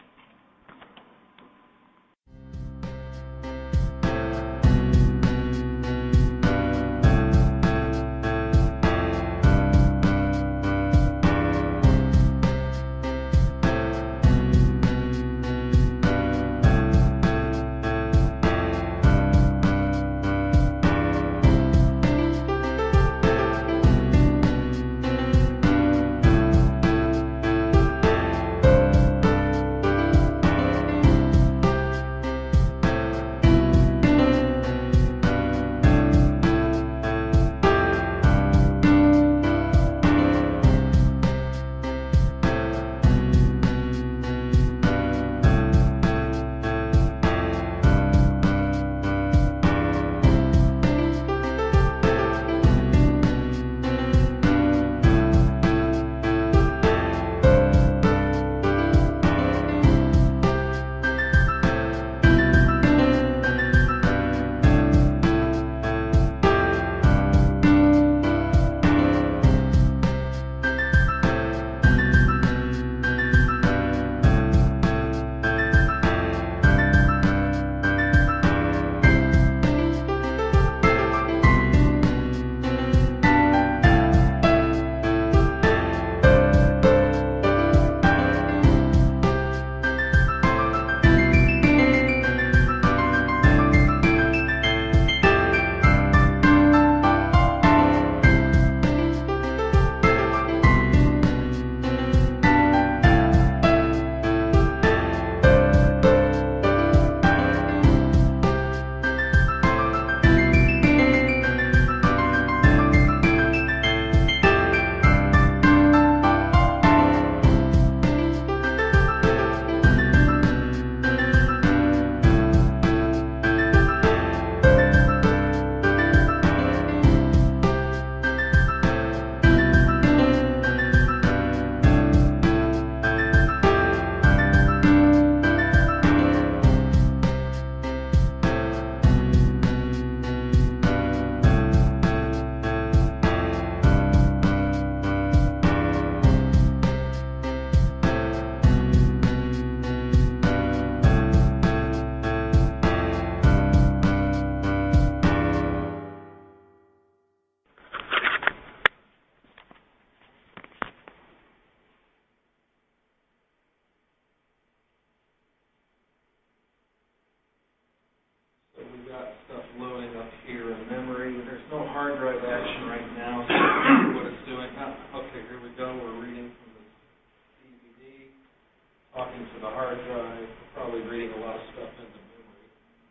no hard drive action right now, so let's see what it's doing. Ah, okay, here we go. We're reading from the D V D, talking to the hard drive, probably reading a lot of stuff into memory.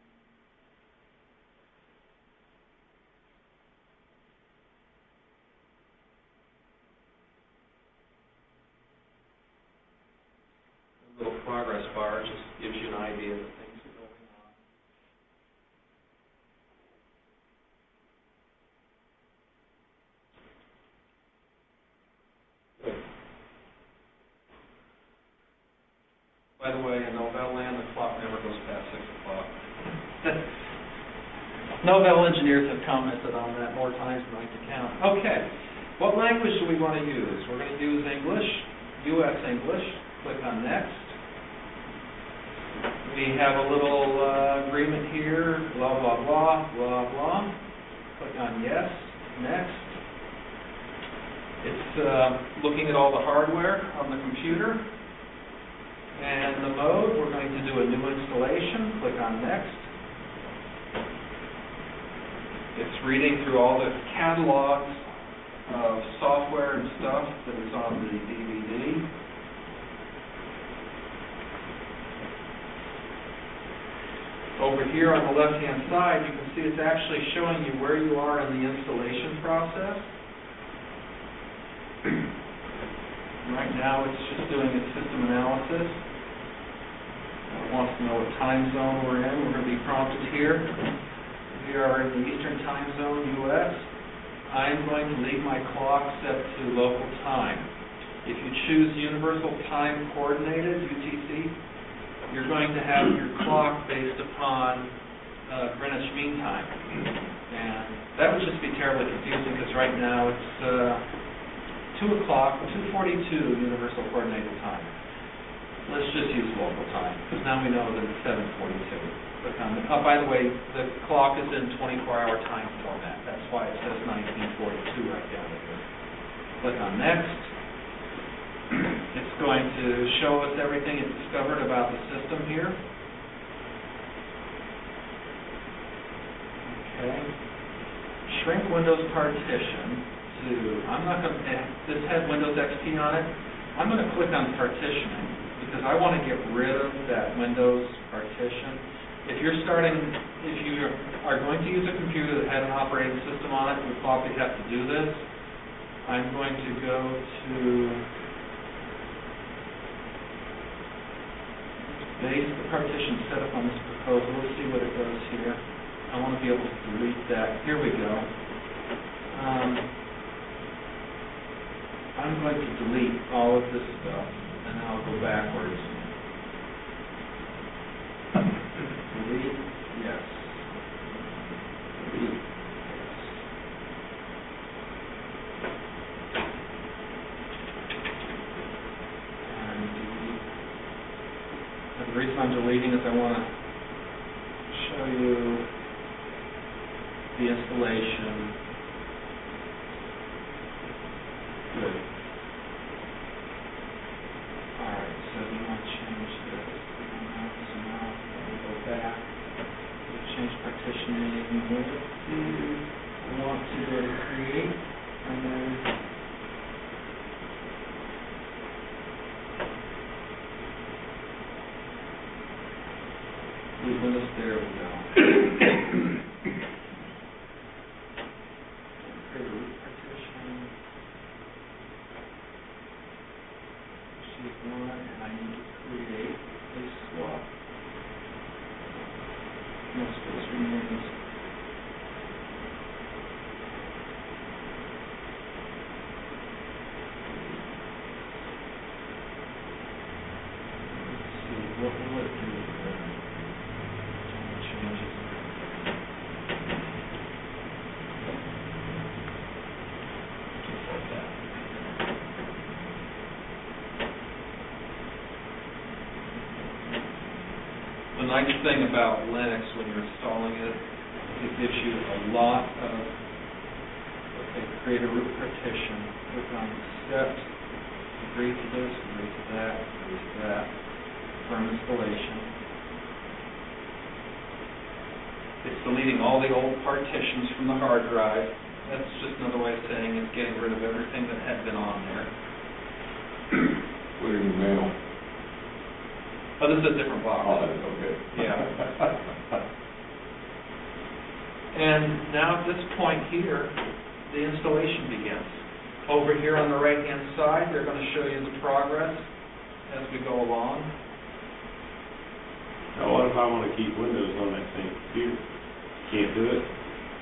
A little progress bar just gives you an idea that things are going on. Good. By the way, in Novell land, the clock never goes past six o'clock. Novell engineers have commented on that more times than I can count. Okay, what language do we want to use? We're going to use English, U S English. Click on Next. We have a little uh, agreement here, blah, blah, blah, blah, blah. Click on Yes, Next. It's uh, looking at all the hardware on the computer. And the mode, we're going to do a new installation. Click on Next. It's reading through all the catalogs of software and stuff that is on the D V D. Over here on the left-hand side, you can see it's actually showing you where you are in the installation process. Right now, it's just doing its system analysis. It wants to know what time zone we're in. We're going to be prompted here. We are in the Eastern Time Zone, U S I'm going to leave my clock set to local time. If you choose Universal Time Coordinated, U T C, you're going to have your clock based upon uh, Greenwich Mean Time. And that would just be terribly confusing because right now it's uh, two o'clock, two forty-two Universal Coordinated Time. Let's just use local time because now we know that it's seven forty-two. Click on the, oh, by the way, the clock is in twenty-four hour time format. That's why it says nineteen forty-two right down there. Click on Next. It's going to show us everything it discovered about the system here. Okay. Shrink Windows partition to, I'm not going to, this had Windows X P on it. I'm going to click on partitioning because I want to get rid of that Windows partition. If you're starting, if you are going to use a computer that had an operating system on it, you would probably have to do this. I'm going to go to base the partition set up on this proposal. Let's see what it does here. I want to be able to delete that. Here we go. Um, I'm going to delete all of this stuff, and then I'll go backwards. Delete, yes. Delete, yes. The reason I'm deleting is I want to show you the installation. Good. Alright, so we want to change this. So now we go back. We change partitioning. We want to go to create and then Windows, there we go. Create a root partition. Sheet one, and I need to create a swap. No space remains. Let's see, what will it do? The nice thing about Linux when you're installing it, it gives you a lot of, okay, create a root partition, click on steps, agree to this, agree to that, agree to that, confirm installation. It's deleting all the old partitions from the hard drive. That's just another way of saying it's getting rid of everything that had been on there. Put it in the mail. Oh, this is a different box. Oh, that's okay. Yeah. And now at this point here, the installation begins. Over here on the right-hand side, they're going to show you the progress as we go along. Now, what if I want to keep Windows on that same computer? Can't do it?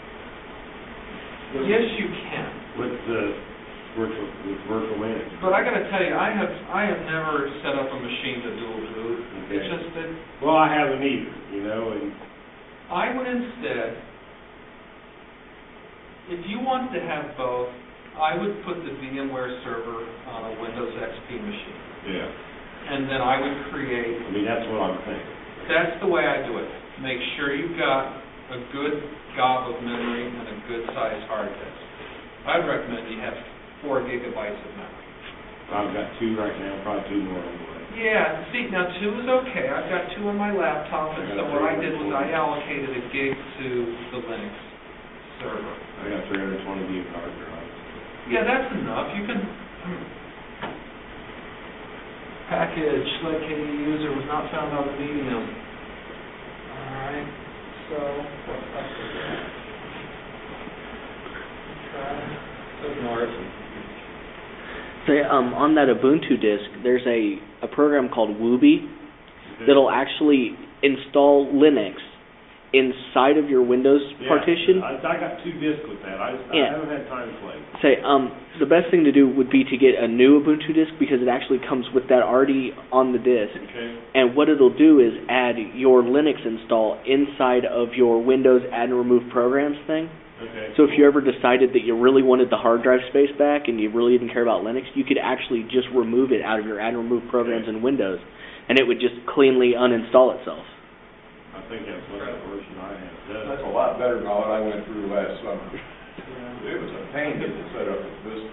Yes, you can. With the virtual, with virtual manager? But I got to tell you, I have I have never set up a machine to dual boot. Okay. It's just that Well, I haven't either, you know, and I would instead, if you want to have both, I would put the VMware server on a Windows X P machine. yeah, And then I would create, I mean, that's what I'm thinking. that's the way I do it. Make sure you've got a good gob of memory and a good size hard disk. I'd recommend you have four gigabytes of memory. I've got two right now, probably two more on the way. Yeah, see, now two is okay. I've got two on my laptop, and so what I did was I allocated a gig to the Linux server. I got three hundred twenty gig hard drive. Yeah, that's enough. You can... Hmm. Package, select K D user was not found on the medium. Alright, so, what's up with that? Try, ignore it. So um, on that Ubuntu disk, there's a, a program called Wooby that'll actually install Linux inside of your Windows Yeah, partition. I, I got two discs with that. I, just, Yeah. I haven't had time to play. Say, um, the best thing to do would be to get a new Ubuntu disk because it actually comes with that already on the disk. Okay. And what it'll do is add your Linux install inside of your Windows add and remove programs thing. Okay. So if you ever decided that you really wanted the hard drive space back and you really didn't care about Linux, you could actually just remove it out of your add and remove programs in Windows, and it would just cleanly uninstall itself. I think that's what that version I have does. That's a lot better than what I went through last summer. It was a pain getting it set up with Vista.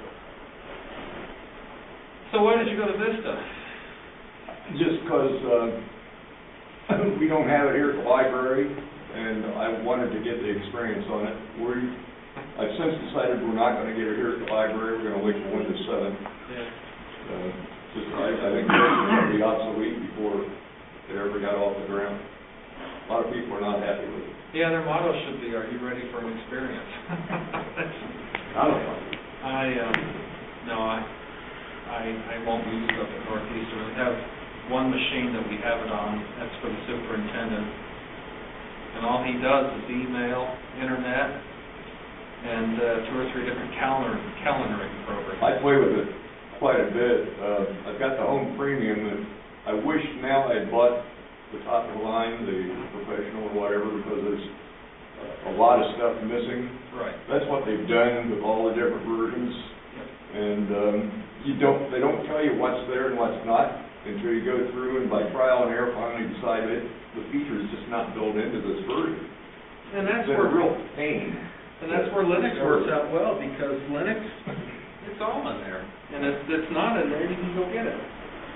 So why did you go to Vista? Just because uh, we don't have it here at the library, and I wanted to get the experience on it. We, I've since decided we're not going to get it here at the library. We're going to wait for Windows seven. Yeah. Uh, just, I, I think it's going to be obsolete before it ever got off the ground. A lot of people are not happy with it. Yeah, their motto should be, are you ready for an experience? I don't know. I, um, no, I, I, I won't use it up at Northeastern. We have one machine that we have it on, that's for the superintendent. And all he does is email, internet, and uh, two or three different calendar, calendaring programs. I play with it quite a bit. Uh, I've got the Home Premium, and I wish now I'd bought the top of the line, the professional or whatever, because there's a lot of stuff missing. Right. That's what they've done with all the different versions. Yep. And um, you don't, they don't tell you what's there and what's not until you go through and by trial and error finally decide that the feature is just not built into this version. And that's It's where a real pain. And that's where Linux works out well, because Linux, it's all in there. And if it's not in there, you can go get it.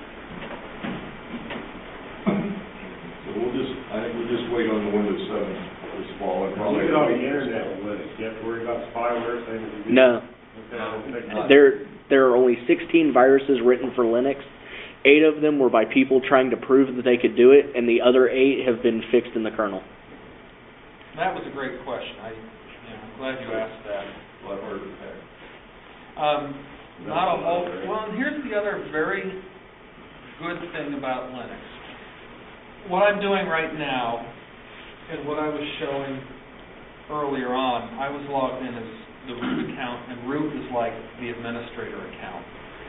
So we'll just, I think we'll just wait on the Windows seven this fall. And probably You get on the internet with Linux. You have to worry about spyware, same as you do. No. Okay, I don't think not. There, there are only sixteen viruses written for Linux. Eight of them were by people trying to prove that they could do it, and the other eight have been fixed in the kernel. That was a great question. I, yeah, I'm glad you asked that. Well, I've heard of that. Um, not a whole, well, and here's the other very good thing about Linux. What I'm doing right now, and what I was showing earlier on, I was logged in as the root account, and root is like the administrator account.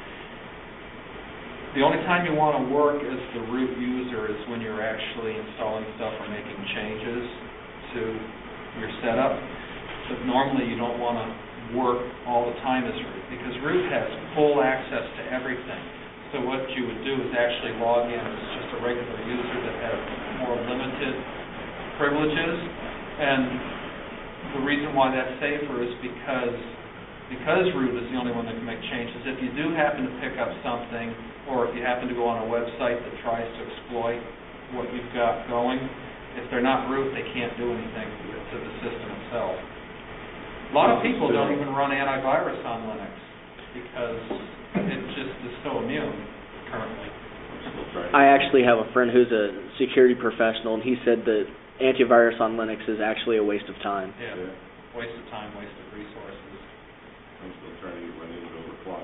The only time you want to work as the root user is when you're actually installing stuff or making changes to your setup. But normally you don't want to work all the time as root, because root has full access to everything. So what you would do is actually log in as just a regular user that has more limited privileges. And the reason why that's safer is because because root is the only one that can make changes. If you do happen to pick up something, or if you happen to go on a website that tries to exploit what you've got going, if they're not root, they can't do anything to the system itself. A lot of people don't even run antivirus on Linux because it just is so immune currently. I actually have a friend who's a security professional, and he said that antivirus on Linux is actually a waste of time. Yeah, yeah. Waste of time, waste of resources. I'm still trying to get my name over clock.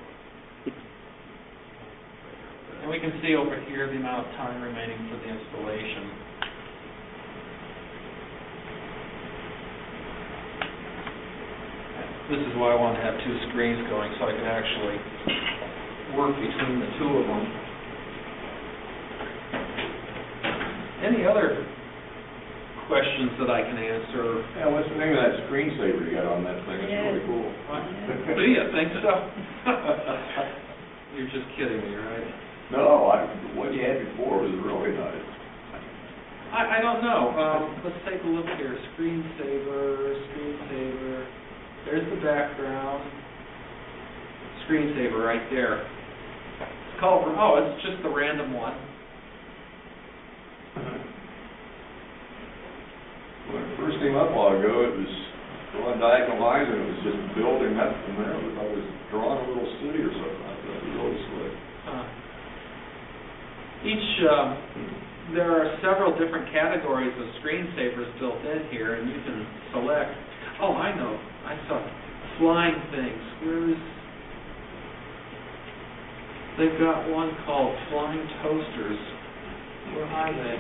And we can see over here the amount of time remaining for the installation. This is why I want to have two screens going, so I can actually work between the two of them. Any other questions that I can answer? Yeah, what's the name of that screensaver you got on that thing? It's Yeah. really cool. Do you think so? You're just kidding me, right? No, I, what you had before was really nice. I, I don't know. Um, let's take a look here. Screensaver, screensaver. There's the background. Screensaver right there. It's called, oh, it's just the random one. When it first came up a while ago, it was going diagonal lines and it was just building up from there. It was, I was drawing a little city or something. I thought it was really slick. Uh, each, um, there are several different categories of screensavers built in here, and you can select. Oh, I know. I saw flying things. Where's? They've got one called Flying Toasters. Where are they?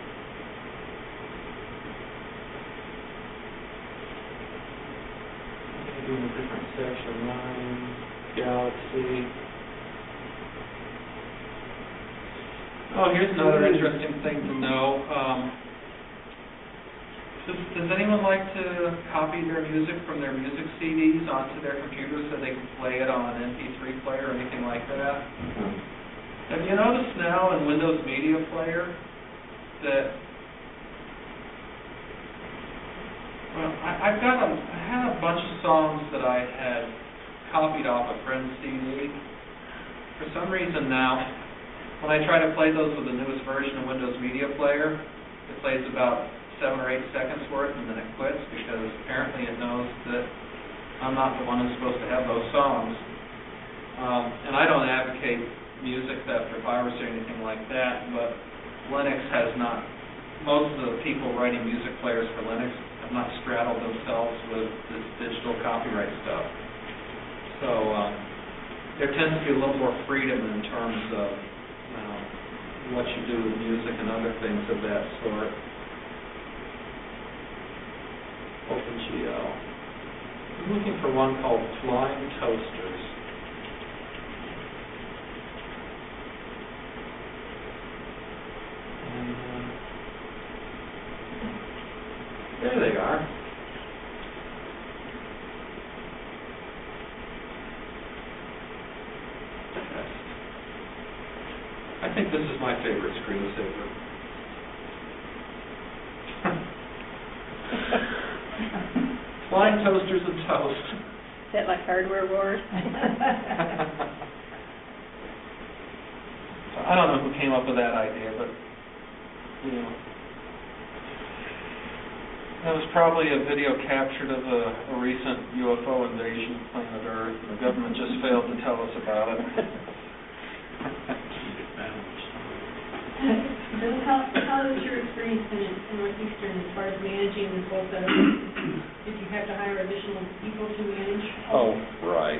Maybe in a different section. Line, Galaxy. Oh, here's another interesting thing to know. Um, does, does anyone like to copy their music from their music C Ds onto their computers so they can play it on an M P three player or anything like that? Have you noticed now in Windows Media Player that, well, I, I've got a, I had a bunch of songs that I had copied off a friend's C D. For some reason now, when I try to play those with the newest version of Windows Media Player, it plays about seven or eight seconds worth and then it quits because apparently it knows that I'm not the one who's supposed to have those songs. Um, and I don't advocate music theft or piracy or anything like that, but Linux has not, most of the people writing music players for Linux have not straddled themselves with this digital copyright stuff. So um, there tends to be a little more freedom in terms of uh, what you do with music and other things of that sort. OpenGL. I'm looking for one called Flying Toasters. And, uh, there they are. Test. I think this is my favorite screensaver. Flying Toasters and Toast. Is that like Hardware Wars? I don't know who came up with that idea, but, you know, that was probably a video captured of a, a recent U F O invasion of planet Earth, and the government just failed to tell us about it. So how, how was your experience in, in Northeastern as far as managing both the, did you have to hire additional people to manage? Oh, right.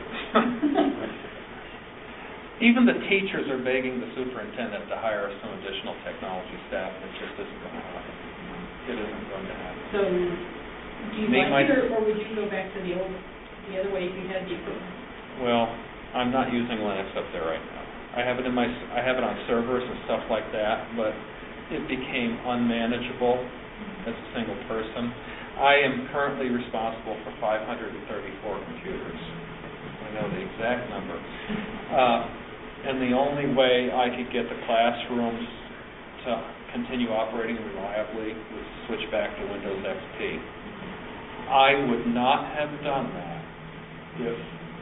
Even the teachers are begging the superintendent to hire some additional technology staff, and it just isn't going to happen. It isn't going to happen. So, do you Me, like my- it, or, or would you go back to the old, the other way if you had the equipment? Well, I'm not using Linux up there right now. I have it in my, I have it on servers and stuff like that, but it became unmanageable as a single person. I am currently responsible for five hundred thirty-four computers. I know the exact number. Uh, and the only way I could get the classrooms to continue operating reliably was to switch back to Windows X P. I would not have done that if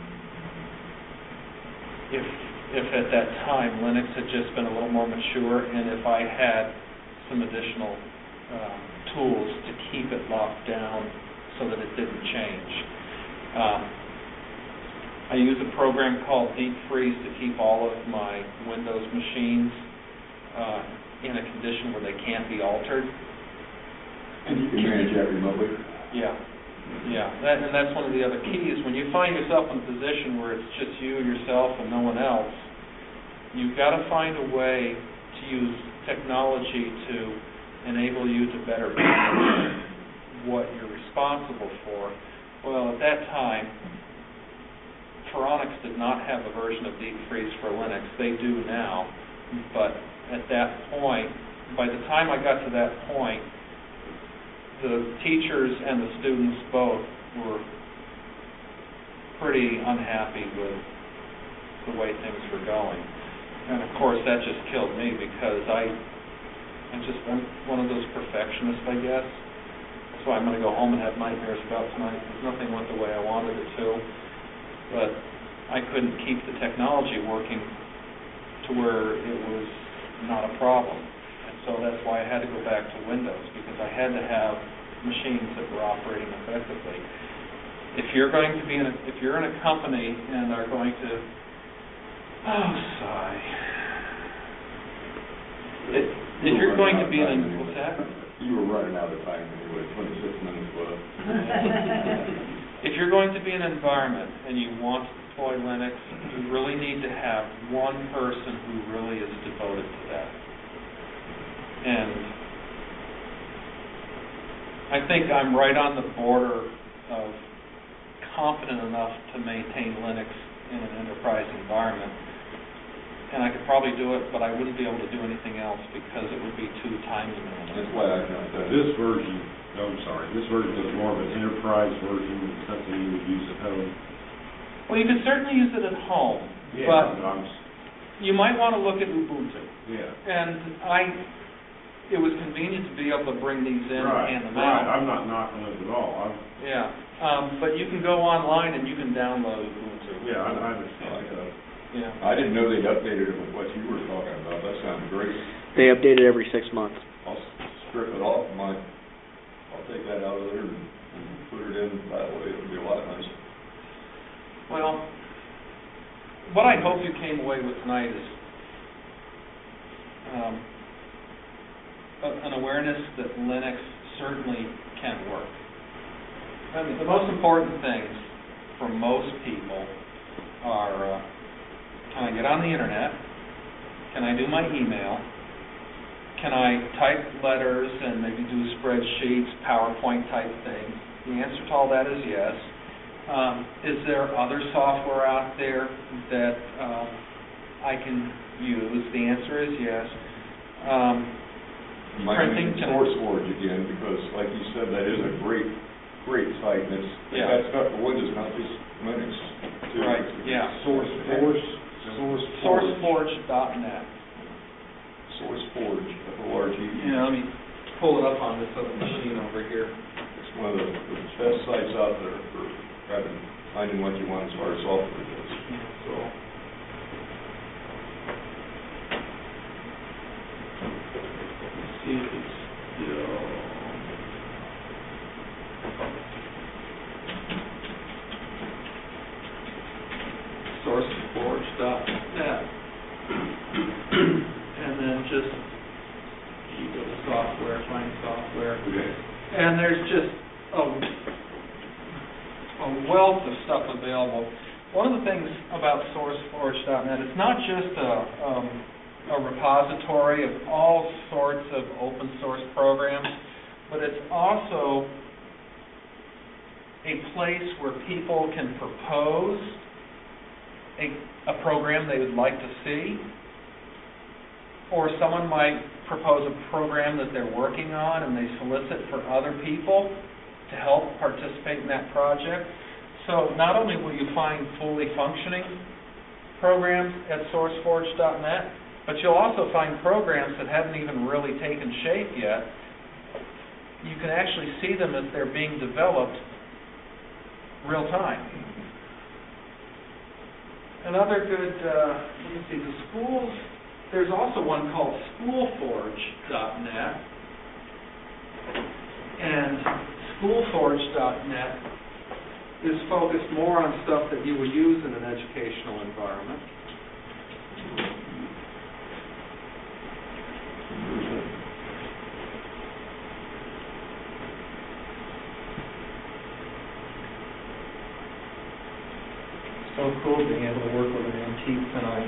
if if at that time Linux had just been a little more mature and if I had some additional um, tools to keep it locked down so that it didn't change. Um, I use a program called Deep Freeze to keep all of my Windows machines uh, in a condition where they can't be altered. And you can manage that remotely? Yeah, yeah, that, and that's one of the other keys. When you find yourself in a position where it's just you, yourself, and no one else, you've got to find a way to use technology to enable you to better manage what you're responsible for. Well, at that time, Phoronix did not have a version of Deep Freeze for Linux. They do now, but at that point, by the time I got to that point, the teachers and the students both were pretty unhappy with the way things were going. And of course, that just killed me because I, I'm just I'm one of those perfectionists, I guess. That's why I'm going to go home and have nightmares about tonight, because nothing went the way I wanted it to. But I couldn't keep the technology working to where it was not a problem. And so that's why I had to go back to Windows, because I had to have machines that were operating effectively. If you're going to be in a, if you're in a company and are going to, oh, sigh. If, if you're going to be in, a, what's that? You were running out of time anyway, twenty-six minutes left. If you're going to be in an environment and you want to deploy Linux, you really need to have one person who really is devoted to that. And I think I'm right on the border of confident enough to maintain Linux in an enterprise environment. And I could probably do it, but I wouldn't be able to do anything else because it would be too time-demanding. That's why I got that. This version, oh, I'm sorry, this version is more of an enterprise version, something you would use at home. Well, you could certainly use it at home, Yeah, but I'm, you might want to look at Ubuntu. yeah. And I, it was convenient to be able to bring these in Right, and hand them right, out. I'm not knocking it at all. I'm, Yeah, um, but you can go online and you can download Ubuntu. yeah, I, I understand. Like, uh, Yeah. I didn't know they'd updated it with what you were talking about. That sounded great. They update it every six months. I'll s- strip it off my, I'll take that out of there and and put it in that way. It'll be a lot nicer. Well, what I hope you came away with tonight is um, a- an awareness that Linux certainly can work. I mean, the most important things for most people are, uh, can I get on the internet? Can I do my email? Can I type letters and maybe do spreadsheets, PowerPoint type things? The answer to all that is yes. Um, is there other software out there that um, I can use? The answer is yes. Um, You might printing, mention can I- SourceForge again, because like you said, that is a great, great site, and it's, they Yeah. got stuff for Windows, not just Linux, too. Right, yeah. SourceForge, SourceForge. SourceForge dot net. SourceForge, F O R G E. Yeah, let me pull it up on this other machine over here. It's one of the the best sites out there for having, finding what you want as far as software goes. So, Let's see if it's still. SourceForge dot net. And then just, you go to software, find software. okay. And there's just a, a wealth of stuff available. One of the things about SourceForge dot net, it's not just a, um, a repository of all sorts of open source programs, but it's also a place where people can propose a, a program they would like to see, or someone might propose a program that they're working on and they solicit for other people to help participate in that project. So not only will you find fully functioning programs at SourceForge dot net, but you'll also find programs that haven't even really taken shape yet. You can actually see them as they're being developed real time. Another good, uh, let me see, the schools, there's also one called SchoolForge dot net, And schoolforge dot net is focused more on stuff that you would use in an educational environment. So cool being able to work with an antique tonight.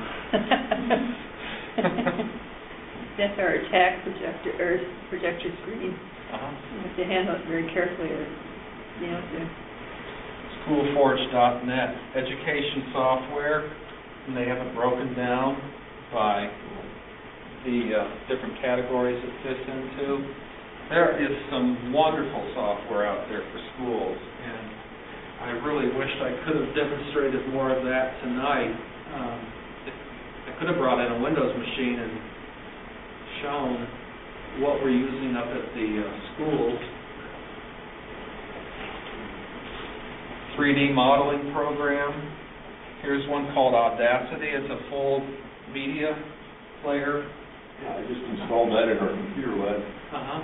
That's our attack projector, or projector screen. Uh-huh. You have to handle it very carefully, or you know, to... schoolforge dot net, education software, and they have it broken down by the uh, different categories it fits into. There is some wonderful software out there for schools, and I really wished I could have demonstrated more of that tonight. Um, I could have brought in a Windows machine and shown what we're using up at the uh, schools. three D modeling program. Here's one called Audacity. It's a full media player. Yeah, I just installed that in our computer lab. Uh-huh.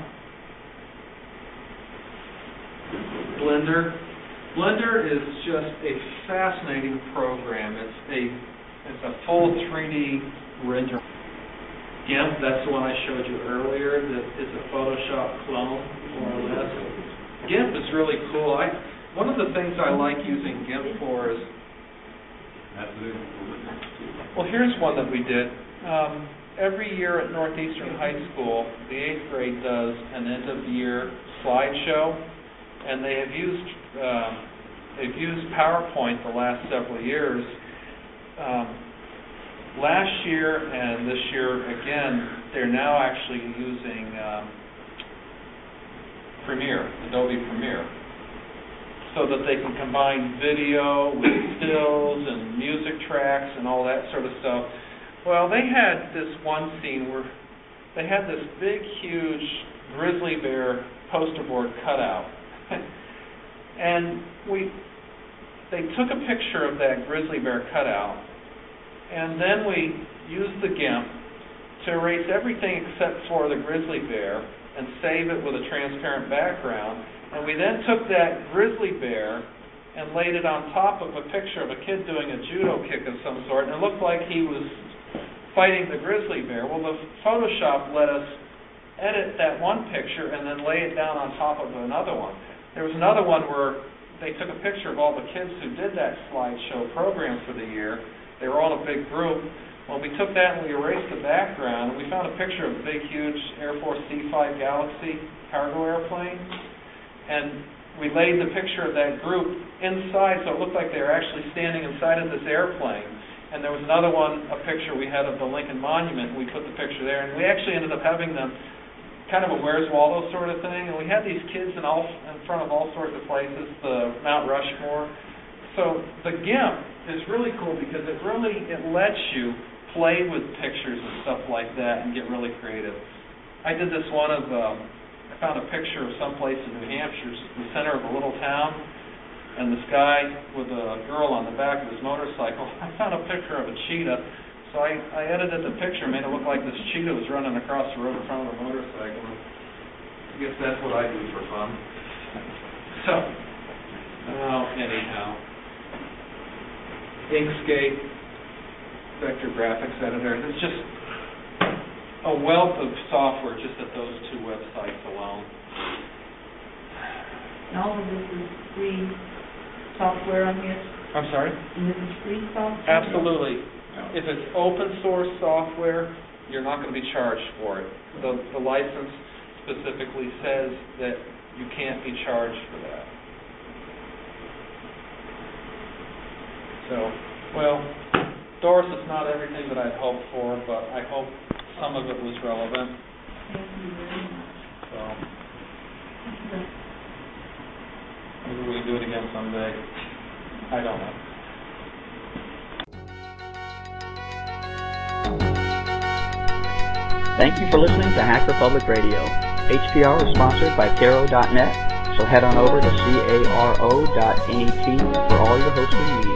Blender. Blender is just a fascinating program. It's a it's a full three D render. GIMP, that's the one I showed you earlier, that is a Photoshop clone, more or less. GIMP is really cool. I one of the things I like using GIMP for is, well, here's one that we did. Um, every year at Northeastern High School, the eighth grade does an end-of-year slideshow, and they have used uh, they've used PowerPoint the last several years. Um, last year and this year again, they're now actually using um, Premiere, Adobe Premiere, so that they can combine video with stills and music tracks and all that sort of stuff. Well, they had this one scene where they had this big, huge grizzly bear poster board cutout. And we, they took a picture of that grizzly bear cutout, and then we used the GIMP to erase everything except for the grizzly bear and save it with a transparent background. And we then took that grizzly bear and laid it on top of a picture of a kid doing a judo kick of some sort, and it looked like he was fighting the grizzly bear. Well, the Photoshop let us edit that one picture and then lay it down on top of another one. There was another one where they took a picture of all the kids who did that slideshow program for the year. They were all in a big group. Well, we took that and we erased the background, and we found a picture of a big, huge Air Force C five Galaxy cargo airplane. And we laid the picture of that group inside, so it looked like they were actually standing inside of this airplane. And there was another one, a picture we had of the Lincoln Monument, and we put the picture there. And we actually ended up having them kind of a Where's Waldo sort of thing. And we had these kids in all in front of all sorts of places, the Mount Rushmore. So the GIMP is really cool because it really, it lets you play with pictures and stuff like that and get really creative. I did this one of... Um, I found a picture of someplace in New Hampshire, the center of a little town, and this guy with a girl on the back of his motorcycle. I found a picture of a cheetah, so I, I edited the picture, made it look like this cheetah was running across the road in front of a motorcycle. I guess that's what I do for fun. So, well, anyhow, Inkscape, vector graphics editor. It's just a wealth of software just at those two websites alone. And all of this is free software on here? I'm sorry? And this is free software? Absolutely. If it's open source software, you're not going to be charged for it. The, the license specifically says that you can't be charged for that. So, well, Doris, it's not everything that I'd hoped for, but I hope some of it was relevant. So, maybe we can do it again someday. I don't know. Thank you for listening to Hacker Public Radio. H P R is sponsored by Caro dot net, so head on over to caro dot net for all your hosting needs.